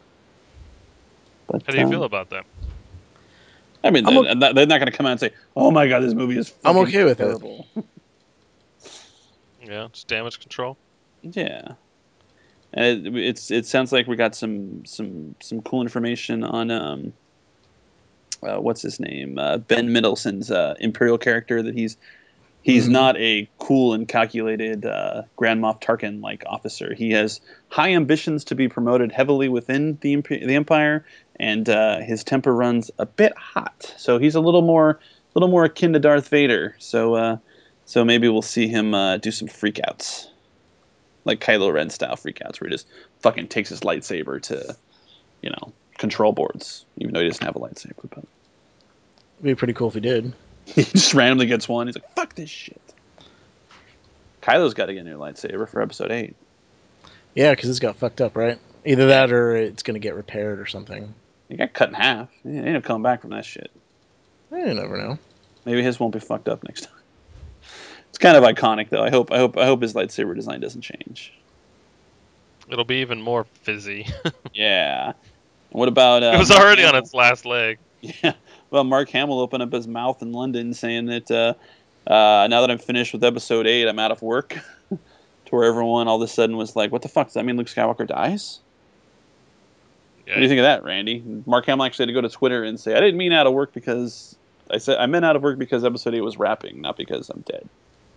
But How do you um, feel about that? I mean, I'm they're, not- they're not gonna come out and say, "Oh my god, this movie is." I'm fucking okay with it. terrible. Yeah, it's damage control. Yeah, and it, it's it sounds like we got some some some cool information on um, uh, what's his name, uh, Ben Mendelsohn's uh, Imperial character, that he's he's Mhm. not a cool and calculated uh, Grand Moff Tarkin like officer. He has high ambitions to be promoted heavily within the Imp- the Empire, and uh, his temper runs a bit hot. So he's a little more a little more akin to Darth Vader. So uh, so maybe we'll see him uh, do some freakouts, like Kylo Ren style freakouts, where he just fucking takes his lightsaber to, you know, control boards, even though he doesn't have a lightsaber. But It'd be pretty cool if he did. he just randomly gets one. He's like, "Fuck this shit." Kylo's got to get a new lightsaber for Episode Eight. Yeah, because it's got fucked up, right? Either that or it's going to get repaired or something. He got cut in half. He ain't no coming back from that shit. Eh, you never know. Maybe his won't be fucked up next time. It's kind of iconic, though. I hope, I hope, I hope his lightsaber design doesn't change. It'll be even more fizzy. Yeah. What about? Uh, it was Mark already on Hamill? its last leg. Yeah. Well, Mark Hamill opened up his mouth in London saying that uh, uh, now that I'm finished with Episode Eight, I'm out of work. To where everyone all of a sudden was like, "What the fuck? Does that mean Luke Skywalker dies?" Yeah. What do you think of that, Randy? Mark Hamill actually had to go to Twitter and say, "I didn't mean out of work because I said I meant out of work because Episode Eight was wrapping, not because I'm dead."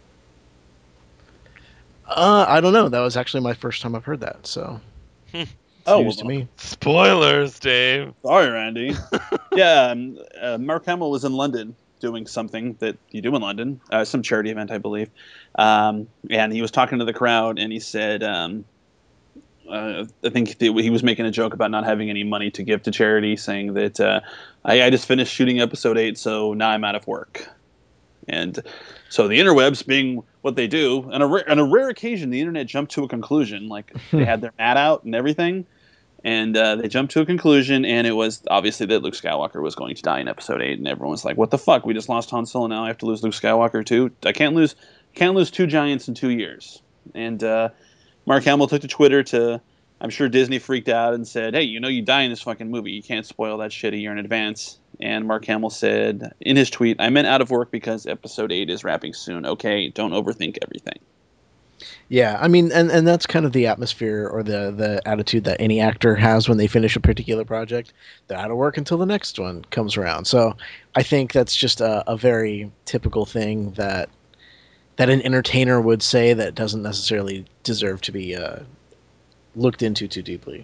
Uh, I don't know. That was actually my first time I've heard that, so it's Oh, news well, to me. Spoilers, Dave. Sorry, Randy. yeah, um, uh, Mark Hamill was in London doing something that you do in London, uh, some charity event, I believe. Um, and he was talking to the crowd, and he said, um, uh, I think th- he was making a joke about not having any money to give to charity, saying that uh, I, I just finished shooting Episode eight, so now I'm out of work. And so the interwebs, being what they do, on a, ra- on a rare occasion, the internet jumped to a conclusion. Like, they had their mat out and everything. And uh, they jumped to a conclusion, and it was obviously that Luke Skywalker was going to die in Episode Eight, and everyone was like, "What the fuck? We just lost Han Solo, now I have to lose Luke Skywalker too? I can't lose, can't lose two giants in two years." And uh, Mark Hamill took to Twitter to, I'm sure Disney freaked out and said, "Hey, you know you die in this fucking movie. You can't spoil that shit a year in advance." And Mark Hamill said in his tweet, "I meant out of work because Episode Eight is wrapping soon. Okay, don't overthink everything." Yeah, I mean, and, and that's kind of the atmosphere or the, the attitude that any actor has when they finish a particular project. They're out of work until the next one comes around. So I think that's just a, a very typical thing that that an entertainer would say that doesn't necessarily deserve to be uh, looked into too deeply.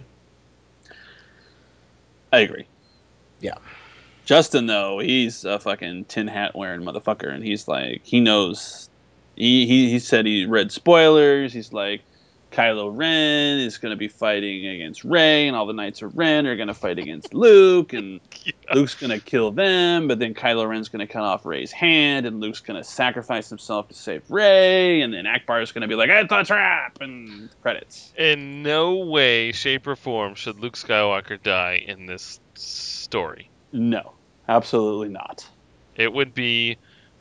I agree. Yeah. Justin, though, he's a fucking tin hat wearing motherfucker, and he's like, he knows. He, he he said he read spoilers. He's like, Kylo Ren is going to be fighting against Rey, and all the Knights of Ren are going to fight against Luke, and Yeah. Luke's going to kill them, but then Kylo Ren's going to cut off Rey's hand, and Luke's going to sacrifice himself to save Rey, and then Akbar's going to be like, it's a trap, and credits. In no way, shape, or form should Luke Skywalker die in this story. No, absolutely not. It would be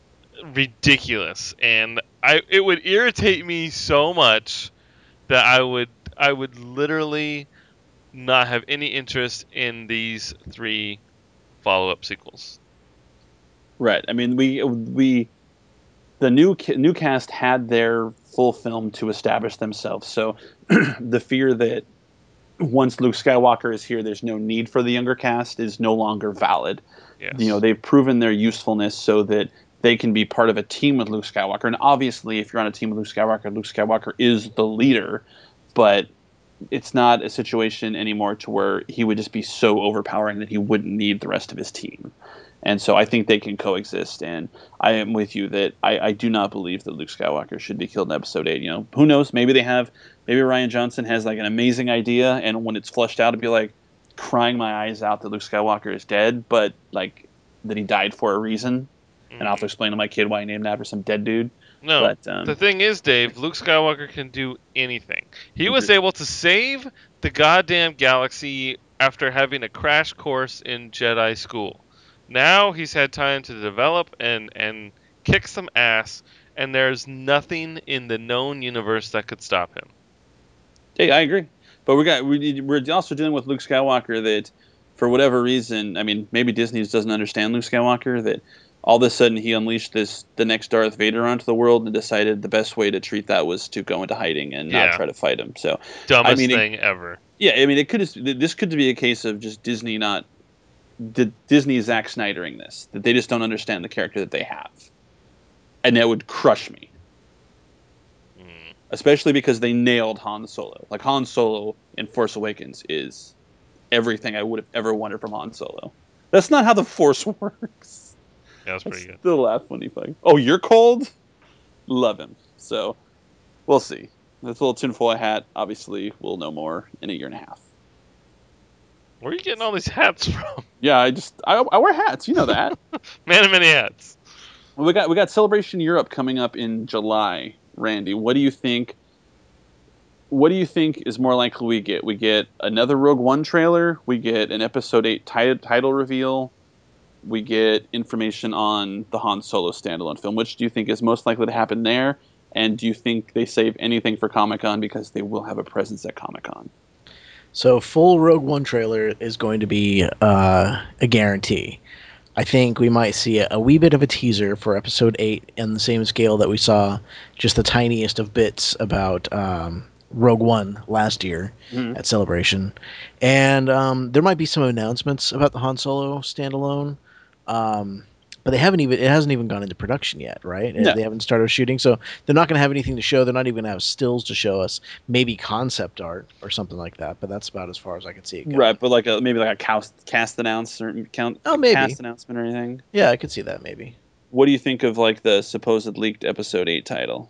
ridiculous, and I it would irritate me so much that I would I would literally not have any interest in these three follow-up sequels. Right. I mean, we we the new new cast had their full film to establish themselves. So the fear that once Luke Skywalker is here, there's no need for the younger cast is no longer valid. Yes. You know, they've proven their usefulness so that they can be part of a team with Luke Skywalker. And obviously, if you're on a team with Luke Skywalker, Luke Skywalker is the leader. But it's not a situation anymore to where he would just be so overpowering that he wouldn't need the rest of his team. And so I think they can coexist. And I am with you that I, I do not believe that Luke Skywalker should be killed in Episode eight. You know, who knows? Maybe they have, maybe Rian Johnson has like an amazing idea, and when it's fleshed out, it'd be like crying my eyes out that Luke Skywalker is dead, but like that he died for a reason. And I'll have to explain to my kid why he named him after some dead dude. No, But, um, the thing is, Dave, Luke Skywalker can do anything. He was Agreed. able to save the goddamn galaxy after having a crash course in Jedi school. Now he's had time to develop and, and kick some ass, and there's nothing in the known universe that could stop him. Hey, I agree. But we got we, we're also dealing with Luke Skywalker that, for whatever reason, I mean, maybe Disney just doesn't understand Luke Skywalker, that all of a sudden he unleashed this the next Darth Vader onto the world and decided the best way to treat that was to go into hiding and not Yeah. try to fight him. So Dumbest I mean, it- thing ever. yeah, I mean, it could this could be a case of just Disney not the Disney Zack Snydering this, that they just don't understand the character that they have, and that would crush me, Mm. especially because they nailed Han Solo. Like Han Solo in Force Awakens is everything I would have ever wanted from Han Solo. That's not how the Force works. Yeah, that's I pretty good. still laugh when he fucking. Oh, you're cold? Love him. So, we'll see. This little tinfoil hat, obviously, we'll know more in a year and a half. Where are you getting all these hats from? Yeah, I just I, I wear hats. You know that. Man of many hats. Well, we got we got Celebration Europe coming up in July. Randy, what do you think? What do you think is more likely we get? We get another Rogue One trailer. We get an Episode Eight tit- title reveal. We get information on the Han Solo standalone film. Which do you think is most likely to happen there? And do you think they save anything for Comic-Con because they will have a presence at Comic-Con? So full Rogue One trailer is going to be uh, a guarantee. I think we might see a, a wee bit of a teaser for Episode eight in the same scale that we saw just the tiniest of bits about um, Rogue One last year Mhm. at Celebration. And um, there might be some announcements about the Han Solo standalone. Um, but they haven't even, it hasn't even gone into production yet, right? No. They haven't started shooting, so they're not going to have anything to show. They're not even going to have stills to show us. Maybe concept art or something like that, but that's about as far as I can see it go. Right, but like a maybe like a cast cast announcement, count Oh, maybe. cast announcement or anything. Yeah, I could see that maybe. What do you think of like the supposed leaked Episode Eight title?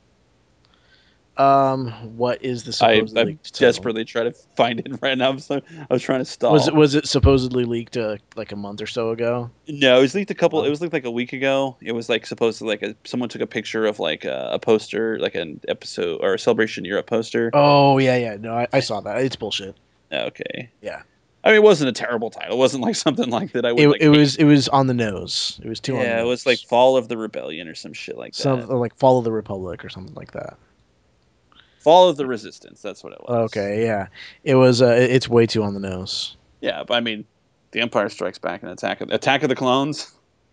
Um, what is the I, supposedly I leaked title? desperately try to find it right now. So I was trying to stall. Was it was it supposedly leaked uh, like a month or so ago? No, it was leaked a couple. Oh. It was leaked like a week ago. It was like supposed to like a someone took a picture of like a, a poster, like an episode or a Celebration Europe poster. Oh yeah, yeah. No, I, I saw that. It's bullshit. Okay. Yeah. I mean, it wasn't a terrible title. It wasn't like something like that. I would. It, like, it was it was on the nose. It was too on the Yeah, it nose. was like Fall of the Rebellion or some shit like that. some or like Fall of the Republic or something like that. Fall of the Resistance. That's what it was. Okay, yeah. It was. Uh, it- it's way too on the nose. Yeah, but I mean, The Empire Strikes Back and Attack of Attack of the Clones.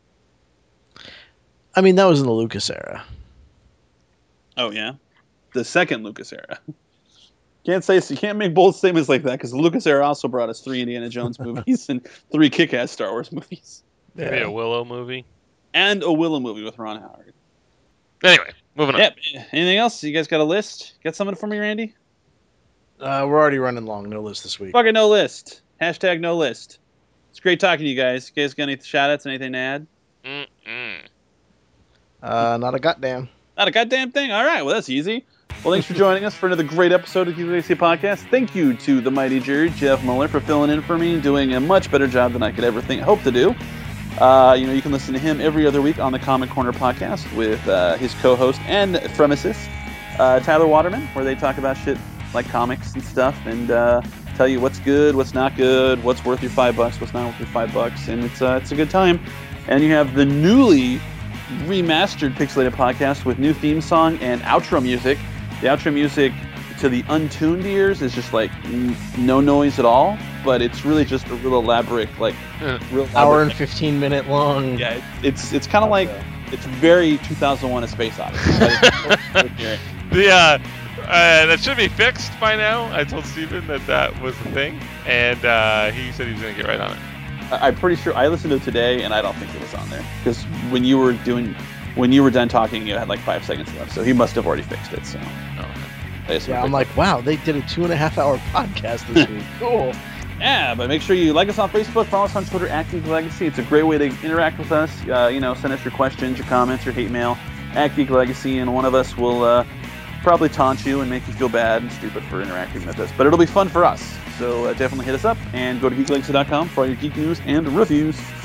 I mean, that was in the Lucas era. Oh yeah, the second Lucas era. Can't say you can't make bold statements like that because the Lucas era also brought us three Indiana Jones movies and three Kick-Ass Star Wars movies Maybe a Willow movie. and a Willow movie with Ron Howard. Anyway, moving on. Yep. Anything else? You guys got a list? Got something for me, Randy? Uh, we're already running long. No list this week. Fucking no list. Hashtag no list. It's great talking to you guys. You guys got any shout outs? Anything to add? Mm-mm. Uh, not a goddamn. Not a goddamn thing. All right. Well, that's easy. Well, thanks for joining us for another great episode of the Geek Legacy Podcast. Thank you to the mighty Jerry, Jeff Muller, for filling in for me and doing a much better job than I could ever think, hope to do. Uh, you know, you can listen to him every other week on the Comic Corner Podcast with uh, his co-host and pharmacist, uh, Tyler Waterman, where they talk about shit like comics and stuff and uh, tell you what's good, what's not good, what's worth your five bucks, what's not worth your five bucks, and it's uh, it's a good time. And you have the newly remastered Pixelated Podcast with new theme song and outro music. The outro music to the untuned ears is just like n- no noise at all, but it's really just a real elaborate, like real elaborate. Hour and fifteen minute long. Yeah, it, it's it's kind of like it's very two thousand one: A Space Odyssey. The uh, uh, that should be fixed by now. I told Steven that that was the thing, and uh, he said he was gonna get right on it. I- I'm pretty sure I listened to it today, and I don't think it was on there because when you were doing. When you were done talking, you had like five seconds left, so he must have already fixed it. So, Oh, okay. Yeah, I'm like, wow, they did a two and a half hour podcast this week. Cool. yeah, but make sure you like us on Facebook, follow us on Twitter at Geek Legacy. It's a great way to interact with us. Uh, you know, send us your questions, your comments, your hate mail at Geek Legacy, and one of us will uh, probably taunt you and make you feel bad and stupid for interacting with us. But it'll be fun for us. So uh, definitely hit us up and go to geek legacy dot com for all your geek news and reviews.